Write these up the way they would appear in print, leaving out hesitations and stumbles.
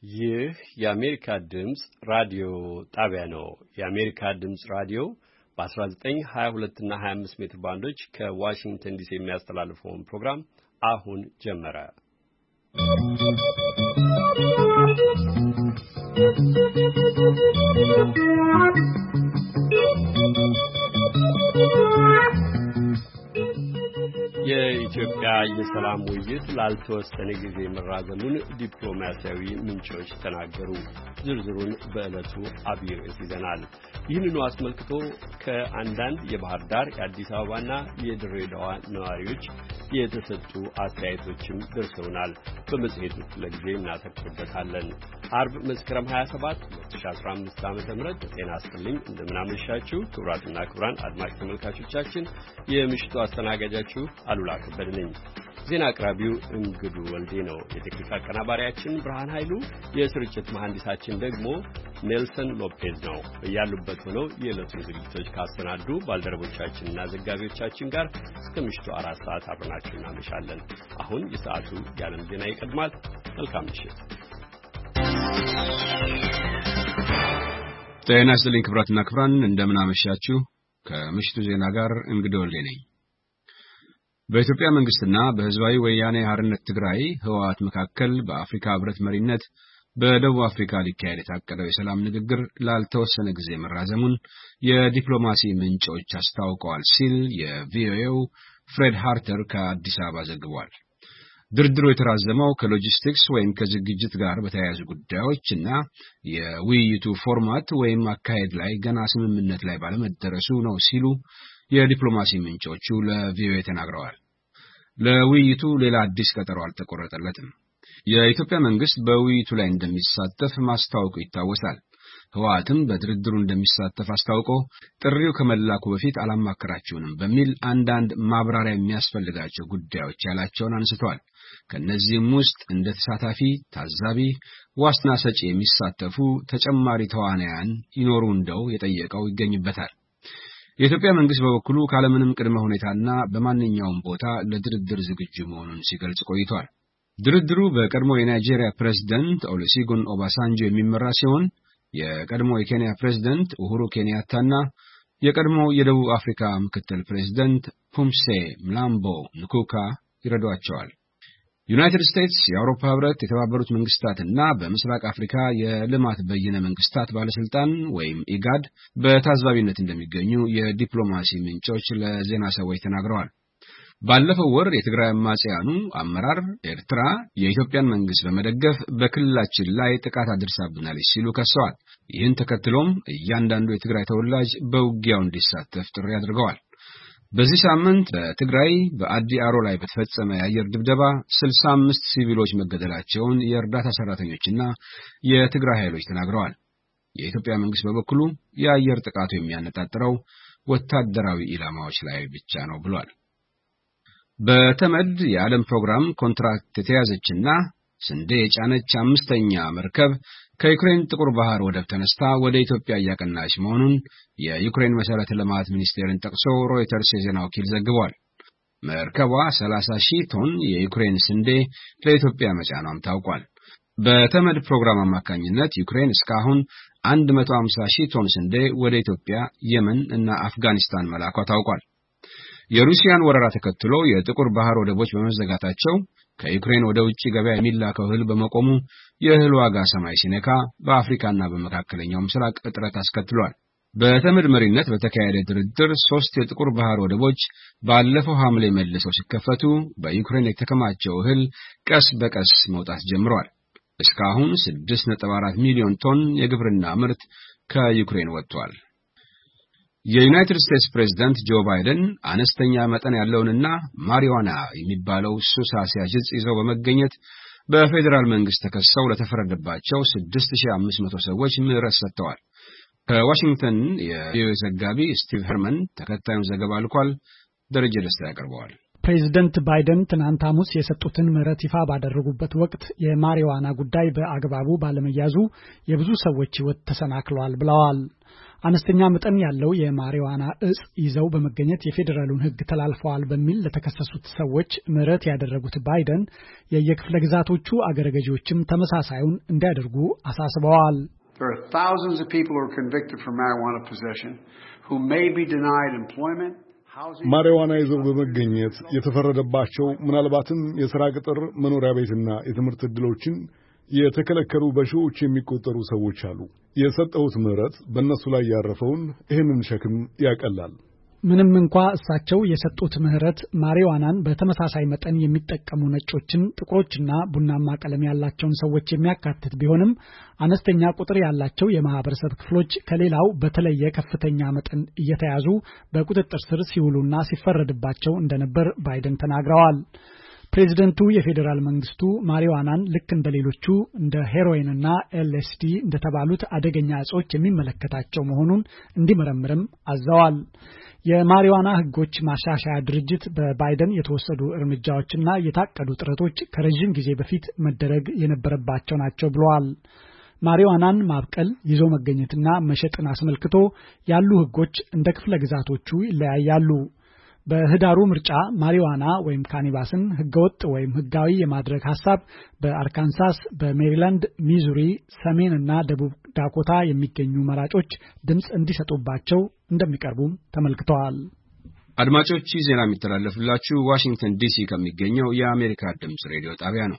ይህ የአሜሪካ ድምጽ ራዲዮ ጣቢያ ነው። የአሜሪካ ድምጽ ራዲዮ በ1922 እና 25 ሜትር ባንዶች ከዋሽንግተን ዲሲ የሚያስተላልፈውን ፕሮግራም አሁን ጀመረ። የኢትዮጵያ የሰላም ውይይት ላልተወሰነ ጊዜ መራዘሙን ዲፕሎማሲያዊ ምንጮች ተናገሩ። ዝርዝሩን በዕለቱ አብይ ርዕስ ይዘናል። ይህንኑ አስመልክቶ ከአንዳንድ የባህር ዳር፣ የአዲስ አበባና የድሬዳዋ ነዋሪዎች የተሰጡ አስተያየቶችም ደርሰውናል። በመጽሔቱ ለጊዜ እናተኩርበታለን። አርብ መስከረም 27 2015 ዓ.ም ጤና ይስጥልኝ። እንደምን አመሻችሁ ክቡራትና ክቡራን አድማጭ ተመልካቾቻችን። የምሽቱ አስተናጋጃችሁ አሉላ ከበደ ነኝ። ዜና አቅራቢው እንግዱ ወልዴ ነው። የቴክኒክ አቀናባሪያችን ብርሃን ኃይሉ፣ የስርጭት መሐንዲሳችን ደግሞ ኔልሰን ሎፔዝ ነው። በያሉበት ሆነው የዕለቱን ዝግጅቶች ካሰናዱ ባልደረቦቻችንና ዘጋቢዎቻችን ጋር እስከ ምሽቱ 4 ሰዓት አብረናችሁ እናመሻለን። አሁን የሰዓቱ የዓለም ዜና ይቀድማል። መልካም ምሽት። ጤና ይስጥልኝ ክቡራትና ክቡራን፣ እንደምን አመሻችሁ። ከምሽቱ ዜና ጋር እንግዱ ወልዴ ነኝ። በኢትዮጵያ መንግስትና በህዝባዊ ወያኔ ሓርነት ትግራይ ህወሓት መካከል በአፍሪካ ህብረት መሪነት በደቡብ አፍሪካ ሊካሄድ የታቀደው የሰላም ንግግር ላልተወሰነ ጊዜ መራዘሙን የዲፕሎማሲ ምንጮች አስታውቀዋል ሲል የቪኦኤው ፍሬድ ሃርተር ከአዲስ አበባ ዘግቧል። ድርድሩ የተራዘመው ከሎጂስቲክስ ወይም ከዝግጅት ጋር በተያያዙ ጉዳዮች እና የውይይቱ ፎርማት ወይም አካሄድ ላይ ገና ስምምነት ላይ ባለመደረሱ ነው ሲሉ የዲፕሎማሲ ምንጮቹ ለቪኦኤ ተናግረዋል። ለውይይቱ ሌላ አዲስ ቀጠሮ አልተቆረጠለትም። የኢትዮጵያ መንግስት በውይይቱ ላይ እንደሚሳተፍ ማስታወቁ ይታወሳል። ህወሓትም በድርድሩ እንደሚሳተፍ አስታውቆ ጥሪው ከመላኩ በፊት አላማከራቸውንም በሚል አንዳንድ ማብራሪያ የሚያስፈልጋቸው ጉዳዮች ያላቸውን አንስተዋል። ከነዚህም ውስጥ እንደ ተሳታፊ፣ ታዛቢ፣ ዋስትና ሰጪ የሚሳተፉ ተጨማሪ ተዋናያን ይኖሩ እንደው የጠየቀው ይገኝበታል። የኢትዮጵያ መንግስት በበኩሉ ካለምንም ቅድመ ሁኔታና በማንኛውም ቦታ ለድርድር ዝግጁ መሆኑን ሲገልጽ ቆይቷል። ድርድሩ በቀድሞ የናይጄሪያ ፕሬዝዳንት ኦሉሴጉን ኦባሳንጆ የሚመራ ሲሆን የቀድሞ የኬንያ ፕሬዝዳንት ኡሁሩ ኬንያታና የቀድሞ የደቡብ አፍሪካ ምክትል ፕሬዝዳንት ፑምሴ ምላምቦ ንኩካ ይረዷቸዋል። ዩናይትድ ስቴትስ፣ የአውሮፓ ህብረት፣ የተባበሩት መንግስታትና በምስራቅ አፍሪካ የልማት በይነ መንግስታት ባለስልጣን ወይም ኢጋድ በታዛቢነት እንደሚገኙ የዲፕሎማሲ ምንጮች ለዜና ሰዎች ተናግረዋል። ባለፈው ወር የትግራይ አማጽያኑ አመራር ኤርትራ የኢትዮጵያን መንግስት በመደገፍ በክልላችን ላይ ጥቃት አድርሳብናለች ሲሉ ከሰዋል። ይህን ተከትሎም እያንዳንዱ የትግራይ ተወላጅ በውጊያው እንዲሳተፍ ጥሪ አድርገዋል። በዚህ ሳምንት በትግራይ በአዲ አሮ ላይ በተፈጸመ የአየር ድብደባ 65 ሲቪሎች መገደላቸውን የእርዳታ ሰራተኞችና የትግራይ ኃይሎች ተናግረዋል። የኢትዮጵያ መንግስት በበኩሉ የአየር ጥቃቱ የሚያነጣጥረው ወታደራዊ ኢላማዎች ላይ ብቻ ነው ብሏል። በተመድ የዓለም ፕሮግራም ኮንትራክት የተያዘችና ስንዴ የጫነች 5ኛ መርከብ ከዩክሬን ጥቁር ባህር ወደብ ተነስታ ወደ ኢትዮጵያ እያቀናች መሆኑን የዩክሬን መሰረተ ልማት ሚኒስቴርን ጠቅሶ ሮይተርስ የዜና ወኪል ዘግቧል። መርከቧ 30,000 ቶን የዩክሬን ስንዴ ለኢትዮጵያ መጫኗም ታውቋል። በተመድ ፕሮግራም አማካኝነት ዩክሬን እስካሁን 150,000 ቶን ስንዴ ወደ ኢትዮጵያ፣ የመን እና አፍጋኒስታን መላኳ ታውቋል። የሩሲያን ወረራ ተከትሎ የጥቁር ባህር ወደቦች በመዘጋታቸው ከዩክሬን ወደ ውጪ ገበያ የሚላከው እህል በመቆሙ የእህል ዋጋ ሰማይ ሲነካ በአፍሪካና በመካከለኛው ምስራቅ እጥረት አስከትሏል። በተመድ መሪነት በተካሄደ ድርድር 3 የጥቁር ባህር ወደቦች ባለፈው ሐምሌ መልሰው ሲከፈቱ በዩክሬን የተከማቸው እህል ቀስ በቀስ መውጣት ጀምሯል። እስካሁን 6.4 ሚሊዮን ቶን የግብርና ምርት ከዩክሬን ወጥቷል። የዩናይትድ ስቴትስ ፕሬዝዳንት ጆ ባይደን አነስተኛ መጠን ያለውንና ማሪዋና የሚባለው ሱስ አስያዥ ዕፅ ይዘው በመገኘት በፌዴራል መንግስት ተከሰው ለተፈረደባቸው 6500 ሰዎች ምህረት ሰጥተዋል። ከዋሽንግተን የቪኦኤ ዘጋቢ ስቲቭ ሄርመን ተከታዩን ዘገባ ልኳል። ደረጀ ደስታ ያቀርበዋል። ፕሬዝዳንት ባይደን ትናንት ሐሙስ የሰጡትን ምህረት ይፋ ባደረጉበት ወቅት የማሪዋና ጉዳይ በአግባቡ ባለመያዙ የብዙ ሰዎች ሕይወት ተሰናክሏል ብለዋል። አነስተኛ መጠን ያለው የማሪዋና እጽ ይዘው በመገኘት የፌዴራሉን ሕግ ተላልፈዋል በሚል ለተከሰሱት ሰዎች ምህረት ያደረጉት ባይደን የየክፍለ ግዛቶቹ አገረ ገዢዎችም ተመሳሳዩን እንዲያደርጉ አሳስበዋል። There are thousands of people who are convicted for marijuana possession who may be denied employment. ማሪዋና ይዘው በመገኘት የተፈረደባቸው ምናልባትም የሥራ ቅጥር፣ መኖሪያ ቤትና የትምህርት ዕድሎችን የተከለከሉ በሺዎች የሚቆጠሩ ሰዎች አሉ። የሰጠሁት ምህረት በእነሱ ላይ ያረፈውን ይህንን ሸክም ያቀላል። ምንም እንኳ እሳቸው የሰጡት ምህረት ማሪዋናን በተመሳሳይ መጠን የሚጠቀሙ ነጮችን፣ ጥቁሮችና ቡናማ ቀለም ያላቸውን ሰዎች የሚያካትት ቢሆንም አነስተኛ ቁጥር ያላቸው የማህበረሰብ ክፍሎች ከሌላው በተለየ ከፍተኛ መጠን እየተያዙ በቁጥጥር ስር ሲውሉና ሲፈረድባቸው እንደነበር ባይደን ተናግረዋል። ፕሬዚደንቱ የፌዴራል መንግስቱ ማሪዋናን ልክ እንደሌሎቹ እንደ ሄሮይንና ኤልኤስዲ እንደተባሉት አደገኛ እጾች የሚመለከታቸው መሆኑን እንዲመረምርም አዘዋል። የማሪዋና ሕጎች ማሻሻያ ድርጅት በባይደን የተወሰዱ እርምጃዎችና የታቀዱ ጥረቶች ከረጅም ጊዜ በፊት መደረግ የነበረባቸው ናቸው ብለዋል። ማሪዋናን ማብቀል፣ ይዞ መገኘትና መሸጥን አስመልክቶ ያሉ ሕጎች እንደ ክፍለ ግዛቶቹ ይለያያሉ። በህዳሩ ምርጫ ማሪዋና ወይም ካኒባስን ህገወጥ ወይም ህጋዊ የማድረግ ሐሳብ በአርካንሳስ፣ በሜሪላንድ፣ ሚዙሪ፣ ሰሜን እና ደቡብ ዳኮታ የሚገኙ መራጮች ድምጽ እንዲሰጡባቸው እንደሚቀርቡም ተመልክተዋል። አድማጮች ዜና የሚተላለፍላችሁ ዋሽንግተን ዲሲ ከሚገኘው የአሜሪካ ድምጽ ሬዲዮ ጣቢያ ነው።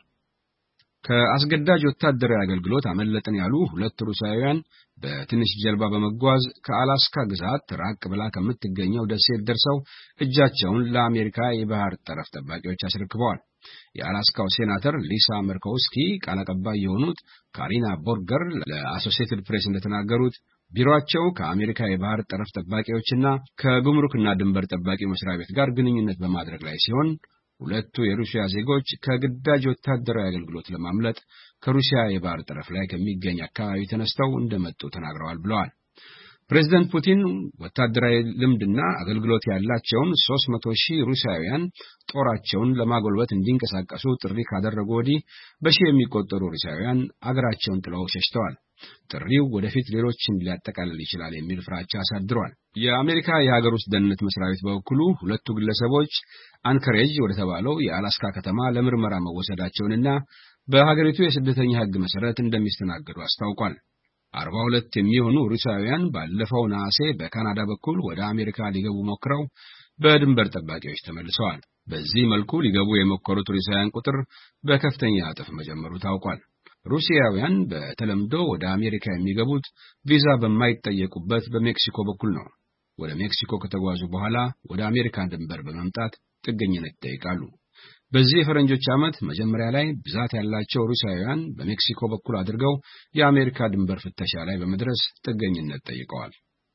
ከአስገዳጅ ወታደራዊ አገልግሎት አመለጥን ያሉ ሁለት ሩሲያውያን በትንሽ ጀልባ በመጓዝ ከአላስካ ግዛት ራቅ ብላ ከምትገኘው ደሴት ደርሰው እጃቸውን ለአሜሪካ የባህር ጠረፍ ጠባቂዎች አስረክበዋል። የአላስካው ሴናተር ሊሳ መርኮውስኪ ቃል አቀባይ የሆኑት ካሪና ቦርገር ለአሶሲኤትድ ፕሬስ እንደተናገሩት ቢሮአቸው ከአሜሪካ የባህር ጠረፍ ጠባቂዎችና ከጉምሩክና ድንበር ጠባቂ መስሪያ ቤት ጋር ግንኙነት በማድረግ ላይ ሲሆን ሁለቱ የሩሲያ ዜጎች ከግዳጅ ወታደራዊ አገልግሎት ለማምለጥ ከሩሲያ የባህር ጠረፍ ላይ ከሚገኝ አካባቢ ተነስተው እንደመጡ ተናግረዋል ብለዋል። ፕሬዝዳንት ፑቲን ወታደራዊ ልምድና አገልግሎት ያላቸውን 300,000 ሩሲያውያን ጦራቸውን ለማጎልበት እንዲንቀሳቀሱ ጥሪ ካደረጉ ወዲህ በሺህ የሚቆጠሩ ሩሲያውያን አገራቸውን ጥለው ሸሽተዋል። ጥሪው ወደፊት ሌሎችን ሊያጠቃልል ይችላል የሚል ፍራቻ አሳድሯል። የአሜሪካ የሀገር ውስጥ ደህንነት መስሪያ ቤት በበኩሉ ሁለቱ ግለሰቦች አንከሬጅ ወደ ተባለው የአላስካ ከተማ ለምርመራ መወሰዳቸውንና በሀገሪቱ የስደተኛ ሕግ መሰረት እንደሚስተናገዱ አስታውቋል። 42 የሚሆኑ ሩሲያውያን ባለፈው ነሐሴ በካናዳ በኩል ወደ አሜሪካ ሊገቡ ሞክረው በድንበር ጠባቂዎች ተመልሰዋል። በዚህ መልኩ ሊገቡ የሞከሩት ሩሲያውያን ቁጥር በከፍተኛ እጥፍ መጨመሩ ታውቋል። ሩሲያውያን በተለምዶ ወደ አሜሪካ የሚገቡት ቪዛ በማይጠየቁበት በሜክሲኮ በኩል ነው። ወደ ሜክሲኮ ከተጓዙ በኋላ ወደ አሜሪካ ድንበር በመምጣት ጥገኝነት ይጠይቃሉ። በዚህ የፈረንጆች ዓመት መጀመሪያ ላይ ብዛት ያላቸው ሩሲያውያን በሜክሲኮ በኩል አድርገው የአሜሪካ ድንበር ፍተሻ ላይ በመድረስ ጥገኝነት ጠይቀዋል።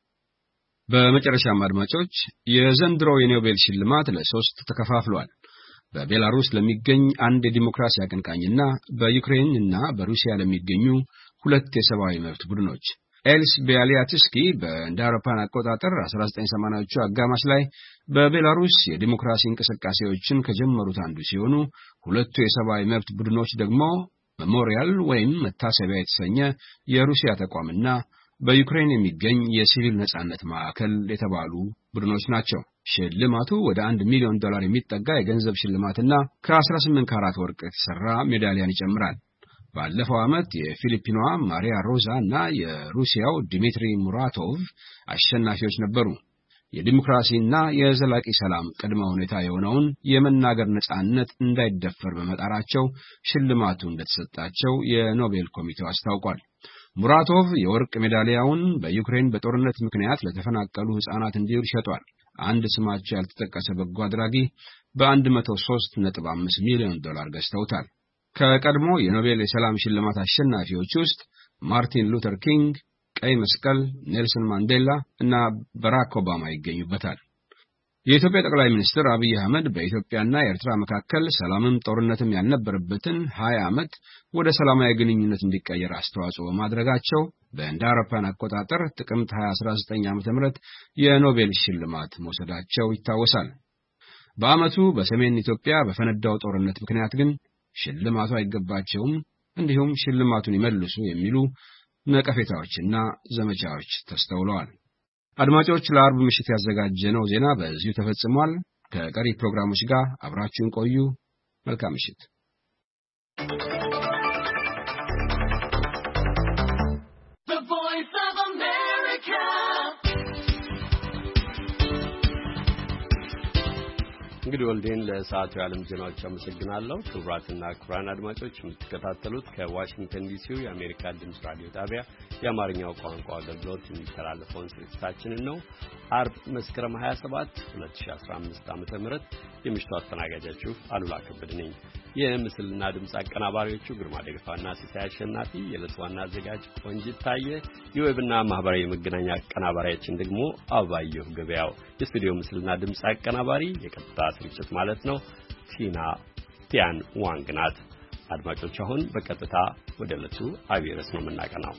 በመጨረሻም አድማጮች የዘንድሮው የኖቤል ሽልማት ለሶስት ተከፋፍሏል። በቤላሩስ ለሚገኝ አንድ የዲሞክራሲ አቀንቃኝና በዩክሬን እና በሩሲያ ለሚገኙ ሁለት የሰብአዊ መብት ቡድኖች። ኤልስ ቢያሊያትስኪ በእንደ አውሮፓውያን አቆጣጠር 1980ዎቹ አጋማሽ ላይ በቤላሩስ የዲሞክራሲ እንቅስቃሴዎችን ከጀመሩት አንዱ ሲሆኑ ሁለቱ የሰብአዊ መብት ቡድኖች ደግሞ ሜሞሪያል ወይም መታሰቢያ የተሰኘ የሩሲያ ተቋምና በዩክሬን የሚገኝ የሲቪል ነጻነት ማዕከል የተባሉ ቡድኖች ናቸው። ሽልማቱ ወደ $1 ሚሊዮን የሚጠጋ የገንዘብ ሽልማትና ከ18 ካራት ወርቅ የተሰራ ሜዳሊያን ይጨምራል። ባለፈው ዓመት የፊሊፒኗ ማሪያ ሮዛ እና የሩሲያው ዲሚትሪ ሙራቶቭ አሸናፊዎች ነበሩ። የዲሞክራሲና የዘላቂ ሰላም ቅድመ ሁኔታ የሆነውን የመናገር ነጻነት እንዳይደፈር በመጣራቸው ሽልማቱ እንደተሰጣቸው የኖቤል ኮሚቴው አስታውቋል። ሙራቶቭ የወርቅ ሜዳሊያውን በዩክሬን በጦርነት ምክንያት ለተፈናቀሉ ሕፃናት እንዲውል ሸጧል። አንድ ስማቸው ያልተጠቀሰ በጎ አድራጊ በ$103.5 ሚሊዮን ገዝተውታል። ከቀድሞ የኖቤል የሰላም ሽልማት አሸናፊዎች ውስጥ ማርቲን ሉተር ኪንግ፣ ቀይ መስቀል፣ ኔልሰን ማንዴላ እና ባራክ ኦባማ ይገኙበታል። የኢትዮጵያ ጠቅላይ ሚኒስትር አብይ አህመድ በኢትዮጵያና ኤርትራ መካከል ሰላምም ጦርነትም ያልነበረበትን 20 ዓመት ወደ ሰላማዊ ግንኙነት እንዲቀየር አስተዋጽኦ በማድረጋቸው በእንደ አውሮፓውያን አቆጣጠር ጥቅምት 2019 ዓ.ም የኖቤል ሽልማት መውሰዳቸው ይታወሳል። በዓመቱ በሰሜን ኢትዮጵያ በፈነዳው ጦርነት ምክንያት ግን ሽልማቱ አይገባቸውም፣ እንዲሁም ሽልማቱን ይመልሱ የሚሉ ነቀፌታዎችና ዘመቻዎች ተስተውለዋል። አድማጮች ለአርብ ምሽት ያዘጋጀነው ዜና በዚሁ ተፈጽሟል። ከቀሪ ፕሮግራሞች ጋር አብራችሁን ቆዩ። መልካም ምሽት። እንግዲህ ወልዴን ለሰዓቱ የዓለም ዜናዎች አመሰግናለሁ። ክቡራትና ክቡራን አድማጮች የምትከታተሉት ከዋሽንግተን ዲሲው የአሜሪካ ድምፅ ራዲዮ ጣቢያ የአማርኛው ቋንቋ አገልግሎት የሚተላለፈውን ስርጭታችንን ነው። አርብ መስከረም 27 2015 ዓ.ም የምሽቱ አስተናጋጃችሁ አሉላ ከበደ ነኝ። የምስልና ድምፅ አቀናባሪዎቹ ግርማ ደገፋና ሲሳይ አሸናፊ፣ የዕለቱ ዋና አዘጋጅ ቆንጂት ታየ፣ የዌብና ማህበራዊ መገናኛ አቀናባሪያችን ደግሞ አባየሁ ገበያው፣ የስቱዲዮ ምስልና ድምፅ አቀናባሪ የቀጥታ ስርጭት ማለት ነው ቲያን ዋንግ ናት። አድማጮች አሁን በቀጥታ ወደ ዕለቱ አብይ ርዕስ ነው የምናቀናው።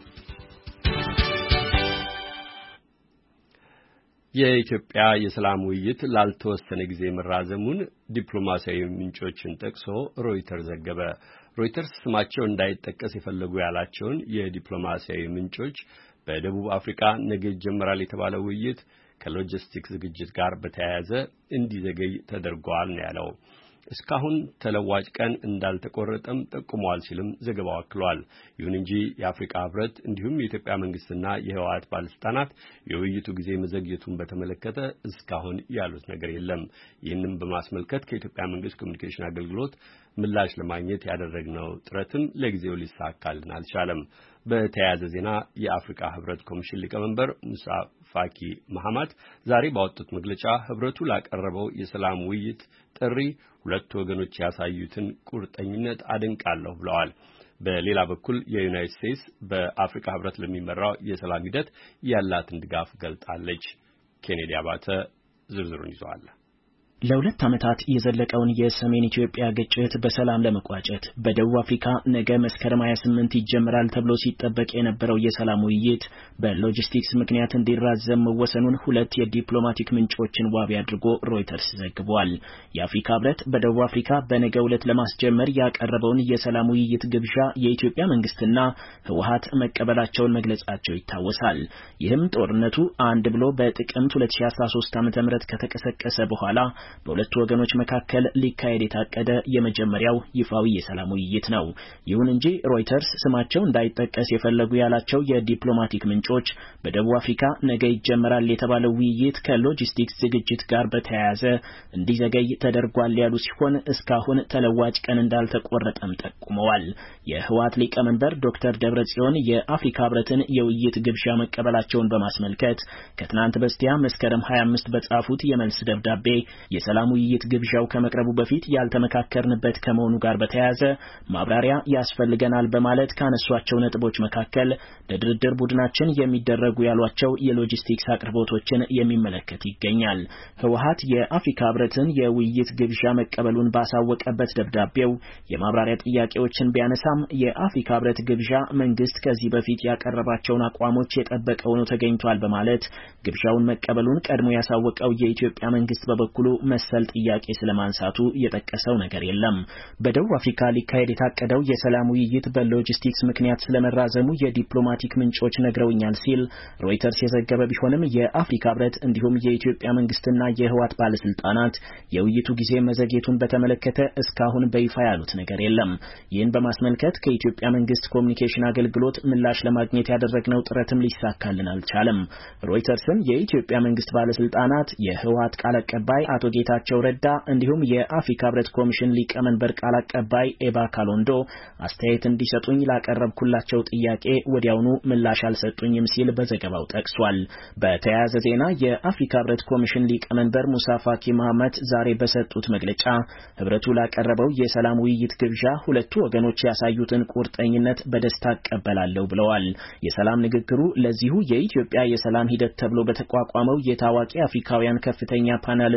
የኢትዮጵያ የሰላም ውይይት ላልተወሰነ ጊዜ መራዘሙን ዲፕሎማሲያዊ ምንጮችን ጠቅሶ ሮይተርስ ዘገበ። ሮይተርስ ስማቸው እንዳይጠቀስ የፈለጉ ያላቸውን የዲፕሎማሲያዊ ምንጮች በደቡብ አፍሪካ ነገ ይጀምራል የተባለው ውይይት ከሎጂስቲክስ ዝግጅት ጋር በተያያዘ እንዲዘገይ ተደርጓል ነው ያለው። እስካሁን ተለዋጭ ቀን እንዳልተቆረጠም ጠቁመዋል ሲልም ዘገባው አክሏል። ይሁን እንጂ የአፍሪካ ህብረት እንዲሁም የኢትዮጵያ መንግስትና የህወሓት ባለስልጣናት የውይይቱ ጊዜ መዘግየቱን በተመለከተ እስካሁን ያሉት ነገር የለም። ይህንም በማስመልከት ከኢትዮጵያ መንግስት ኮሚኒኬሽን አገልግሎት ምላሽ ለማግኘት ያደረግነው ጥረትም ለጊዜው ሊሳካልን አልቻለም። በተያያዘ ዜና የአፍሪካ ህብረት ኮሚሽን ሊቀመንበር ሙሳ ፋኪ መሐማት ዛሬ ባወጡት መግለጫ ህብረቱ ላቀረበው የሰላም ውይይት ጥሪ ሁለቱ ወገኖች ያሳዩትን ቁርጠኝነት አደንቃለሁ ብለዋል። በሌላ በኩል የዩናይትድ ስቴትስ በአፍሪካ ህብረት ለሚመራው የሰላም ሂደት ያላትን ድጋፍ ገልጣለች። ኬኔዲ አባተ ዝርዝሩን ይዟል። ለሁለት ዓመታት የዘለቀውን የሰሜን ኢትዮጵያ ግጭት በሰላም ለመቋጨት በደቡብ አፍሪካ ነገ መስከረም 28 ይጀምራል ተብሎ ሲጠበቅ የነበረው የሰላም ውይይት በሎጂስቲክስ ምክንያት እንዲራዘም መወሰኑን ሁለት የዲፕሎማቲክ ምንጮችን ዋቢ አድርጎ ሮይተርስ ዘግቧል። የአፍሪካ ህብረት በደቡብ አፍሪካ በነገው ዕለት ለማስጀመር ያቀረበውን የሰላም ውይይት ግብዣ የኢትዮጵያ መንግስትና ህወሓት መቀበላቸውን መግለጻቸው ይታወሳል። ይህም ጦርነቱ አንድ ብሎ በጥቅምት 2013 ዓ.ም ከተቀሰቀሰ በኋላ በሁለቱ ወገኖች መካከል ሊካሄድ የታቀደ የመጀመሪያው ይፋዊ የሰላም ውይይት ነው። ይሁን እንጂ ሮይተርስ ስማቸው እንዳይጠቀስ የፈለጉ ያላቸው የዲፕሎማቲክ ምንጮች በደቡብ አፍሪካ ነገ ይጀምራል የተባለው ውይይት ከሎጂስቲክስ ዝግጅት ጋር በተያያዘ እንዲዘገይ ተደርጓል ያሉ ሲሆን እስካሁን ተለዋጭ ቀን እንዳልተቆረጠም ጠቁመዋል። የህወሓት ሊቀመንበር ዶክተር ደብረጽዮን የአፍሪካ ህብረትን የውይይት ግብዣ መቀበላቸውን በማስመልከት ከትናንት በስቲያ መስከረም 25 በጻፉት የመልስ ደብዳቤ የሰላም ውይይት ግብዣው ከመቅረቡ በፊት ያልተመካከርንበት ከመሆኑ ጋር በተያያዘ ማብራሪያ ያስፈልገናል በማለት ካነሷቸው ነጥቦች መካከል ለድርድር ቡድናችን የሚደረጉ ያሏቸው የሎጂስቲክስ አቅርቦቶችን የሚመለከት ይገኛል። ህወሓት የአፍሪካ ህብረትን የውይይት ግብዣ መቀበሉን ባሳወቀበት ደብዳቤው የማብራሪያ ጥያቄዎችን ቢያነሳም የአፍሪካ ህብረት ግብዣ መንግስት ከዚህ በፊት ያቀረባቸውን አቋሞች የጠበቀ ሆኖ ተገኝቷል በማለት ግብዣውን መቀበሉን ቀድሞ ያሳወቀው የኢትዮጵያ መንግስት በበኩሉ መሰል ጥያቄ ስለማንሳቱ የጠቀሰው ነገር የለም። በደቡብ አፍሪካ ሊካሄድ የታቀደው የሰላም ውይይት በሎጂስቲክስ ምክንያት ስለመራዘሙ የዲፕሎማቲክ ምንጮች ነግረውኛል ሲል ሮይተርስ የዘገበ ቢሆንም የአፍሪካ ህብረት እንዲሁም የኢትዮጵያ መንግስትና የህወሓት ባለስልጣናት የውይይቱ ጊዜ መዘግየቱን በተመለከተ እስካሁን በይፋ ያሉት ነገር የለም። ይህን በማስመልከት ከኢትዮጵያ መንግስት ኮሚኒኬሽን አገልግሎት ምላሽ ለማግኘት ያደረግነው ጥረትም ሊሳካልን አልቻለም። ሮይተርስም የኢትዮጵያ መንግስት ባለስልጣናት የህወሓት ቃል አቀባይ አቶ ጌታቸው ረዳ እንዲሁም የአፍሪካ ህብረት ኮሚሽን ሊቀመንበር ቃል አቀባይ ኤባ ካሎንዶ አስተያየት እንዲሰጡኝ ላቀረብኩላቸው ጥያቄ ወዲያውኑ ምላሽ አልሰጡኝም ሲል በዘገባው ጠቅሷል። በተያያዘ ዜና የአፍሪካ ህብረት ኮሚሽን ሊቀመንበር ሙሳ ፋኪ መሐመት ዛሬ በሰጡት መግለጫ ህብረቱ ላቀረበው የሰላም ውይይት ግብዣ ሁለቱ ወገኖች ያሳዩትን ቁርጠኝነት በደስታ እቀበላለሁ ብለዋል። የሰላም ንግግሩ ለዚሁ የኢትዮጵያ የሰላም ሂደት ተብሎ በተቋቋመው የታዋቂ አፍሪካውያን ከፍተኛ ፓነል እንደሚመራ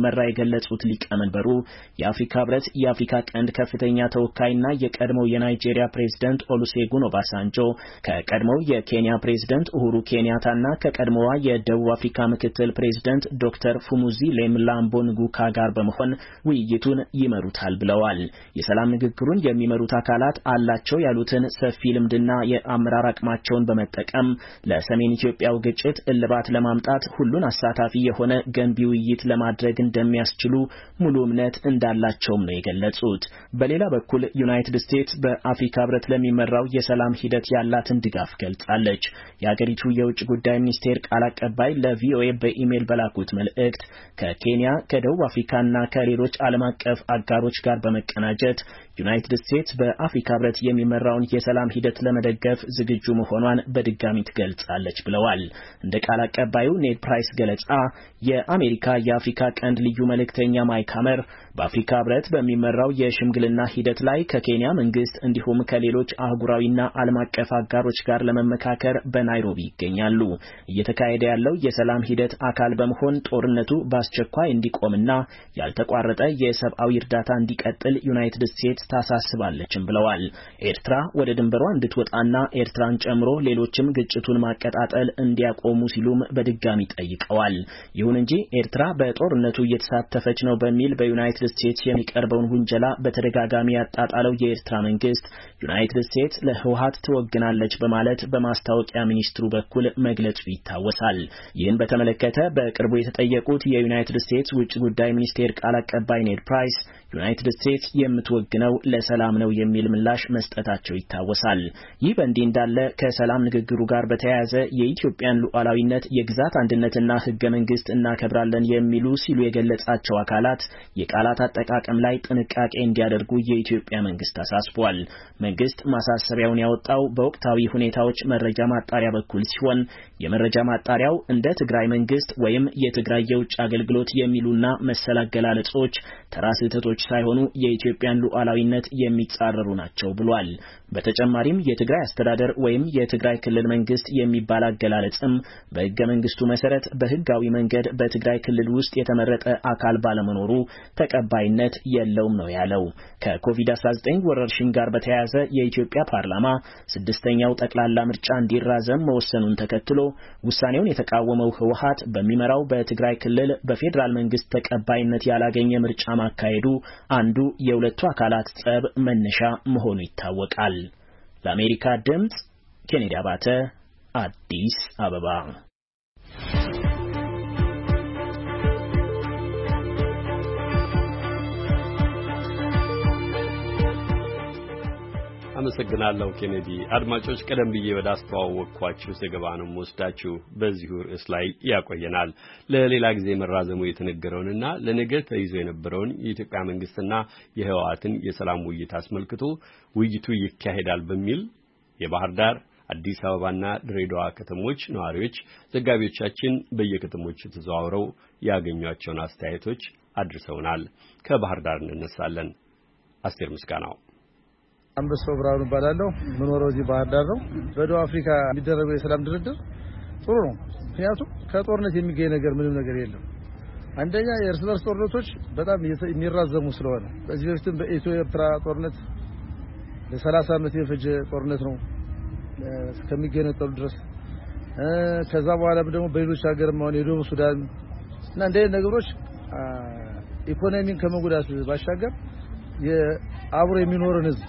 እንደሚመራ የገለጹት ሊቀመንበሩ የአፍሪካ ህብረት የአፍሪካ ቀንድ ከፍተኛ ተወካይና የቀድሞው የናይጄሪያ ፕሬዝዳንት ኦሉሴጉን ኦባሳንጆ ከቀድሞው የኬንያ ፕሬዝዳንት ኡሁሩ ኬንያታና ከቀድሞዋ የደቡብ አፍሪካ ምክትል ፕሬዝዳንት ዶክተር ፉሙዚሌ ምላምቦ ንጉካ ጋር በመሆን ውይይቱን ይመሩታል ብለዋል። የሰላም ንግግሩን የሚመሩት አካላት አላቸው ያሉትን ሰፊ ልምድና የአመራር አቅማቸውን በመጠቀም ለሰሜን ኢትዮጵያው ግጭት እልባት ለማምጣት ሁሉን አሳታፊ የሆነ ገንቢ ውይይት ለማድረግ እንደሚያስችሉ ሙሉ እምነት እንዳላቸውም ነው የገለጹት። በሌላ በኩል ዩናይትድ ስቴትስ በአፍሪካ ህብረት ለሚመራው የሰላም ሂደት ያላትን ድጋፍ ገልጻለች። የአገሪቱ የውጭ ጉዳይ ሚኒስቴር ቃል አቀባይ ለቪኦኤ በኢሜል በላኩት መልእክት ከኬንያ ከደቡብ አፍሪካና ከሌሎች ዓለም አቀፍ አጋሮች ጋር በመቀናጀት ዩናይትድ ስቴትስ በአፍሪካ ህብረት የሚመራውን የሰላም ሂደት ለመደገፍ ዝግጁ መሆኗን በድጋሚ ትገልጻለች ብለዋል። እንደ ቃል አቀባዩ ኔድ ፕራይስ ገለጻ የአሜሪካ የአፍሪካ ቀንድ ልዩ መልእክተኛ ማይክ ሀመር በአፍሪካ ህብረት በሚመራው የሽምግልና ሂደት ላይ ከኬንያ መንግስት እንዲሁም ከሌሎች አህጉራዊና ዓለም አቀፍ አጋሮች ጋር ለመመካከር በናይሮቢ ይገኛሉ። እየተካሄደ ያለው የሰላም ሂደት አካል በመሆን ጦርነቱ በአስቸኳይ እንዲቆምና ያልተቋረጠ የሰብአዊ እርዳታ እንዲቀጥል ዩናይትድ ስቴትስ ታሳስባለችም ብለዋል። ኤርትራ ወደ ድንበሯ እንድትወጣና ኤርትራን ጨምሮ ሌሎችም ግጭቱን ማቀጣጠል እንዲያቆሙ ሲሉም በድጋሚ ጠይቀዋል። ይሁን እንጂ ኤርትራ በጦርነቱ እየተሳተፈች ነው በሚል በዩናይትድ ስቴትስ የሚቀርበውን ውንጀላ በተደጋጋሚ ያጣጣለው የኤርትራ መንግስት ዩናይትድ ስቴትስ ለህወሓት ትወግናለች በማለት በማስታወቂያ ሚኒስትሩ በኩል መግለጹ ይታወሳል። ይህን በተመለከተ በቅርቡ የተጠየቁት የዩናይትድ ስቴትስ ውጭ ጉዳይ ሚኒስቴር ቃል አቀባይ ኔድ ፕራይስ ዩናይትድ ስቴትስ የምትወግነው ለሰላም ነው የሚል ምላሽ መስጠታቸው ይታወሳል። ይህ በእንዲህ እንዳለ ከሰላም ንግግሩ ጋር በተያያዘ የኢትዮጵያን ሉዓላዊነት የግዛት አንድነትና ህገ መንግስት እናከብራለን የሚሉ ሲሉ የገለጻቸው አካላት የቃላት አጠቃቀም ላይ ጥንቃቄ እንዲያደርጉ የኢትዮጵያ መንግስት አሳስቧል። መንግስት ማሳሰቢያውን ያወጣው በወቅታዊ ሁኔታዎች መረጃ ማጣሪያ በኩል ሲሆን የመረጃ ማጣሪያው እንደ ትግራይ መንግስት ወይም የትግራይ የውጭ አገልግሎት የሚሉና መሰል አገላለጾች ተራ ስህተቶች ሳይሆኑ የኢትዮጵያን ሉዓላዊነት የሚጻረሩ ናቸው ብሏል። በተጨማሪም የትግራይ አስተዳደር ወይም የትግራይ ክልል መንግስት የሚባል አገላለጽም በህገ መንግስቱ መሰረት በህጋዊ መንገድ በትግራይ ክልል ውስጥ የተመረጠ አካል ባለመኖሩ ተቀባይነት የለውም ነው ያለው። ከኮቪድ-19 ወረርሽኝ ጋር በተያያዘ የኢትዮጵያ ፓርላማ ስድስተኛው ጠቅላላ ምርጫ እንዲራዘም መወሰኑን ተከትሎ ውሳኔውን የተቃወመው ህወሓት በሚመራው በትግራይ ክልል በፌዴራል መንግስት ተቀባይነት ያላገኘ ምርጫ ማካሄዱ አንዱ የሁለቱ አካላት ጸብ መነሻ መሆኑ ይታወቃል። ለአሜሪካ ድምጽ ኬኔዲ አባተ አዲስ አበባ። አመሰግናለሁ ኬኔዲ። አድማጮች ቀደም ብዬ ወደ አስተዋወቅኳችሁ ዘገባ ነው ወስዳችሁ በዚሁ ርዕስ ላይ ያቆየናል። ለሌላ ጊዜ መራዘሙ የተነገረውንና ለነገ ተይዞ የነበረውን የኢትዮጵያ መንግስትና የህወሓትን የሰላም ውይይት አስመልክቶ ውይይቱ ይካሄዳል በሚል የባህር ዳር፣ አዲስ አበባና ድሬዳዋ ከተሞች ነዋሪዎች ዘጋቢዎቻችን በየከተሞቹ ተዘዋውረው ያገኟቸውን አስተያየቶች አድርሰውናል። ከባህር ዳር እንነሳለን። አስቴር ምስጋናው አንበሳው ብርሃኑ እባላለሁ። ምኖረው እዚህ ባህር ዳር ነው። በደቡብ አፍሪካ የሚደረገው የሰላም ድርድር ጥሩ ነው። ምክንያቱም ከጦርነት የሚገኝ ነገር ምንም ነገር የለም። አንደኛ የእርስ በርስ ጦርነቶች በጣም የሚራዘሙ ስለሆነ በዚህ በፊትም በኢትዮ ኤርትራ ጦርነት ለ30 ዓመት የፈጀ ጦርነት ነው እስከሚገነጠሉ ድረስ። ከዛ በኋላ ደግሞ በሌሎች ሀገርም አሁን የደቡብ ሱዳን እና እንደዚህ ነገሮች ኢኮኖሚን ከመጉዳት ባሻገር የአብሮ የሚኖርን ህዝብ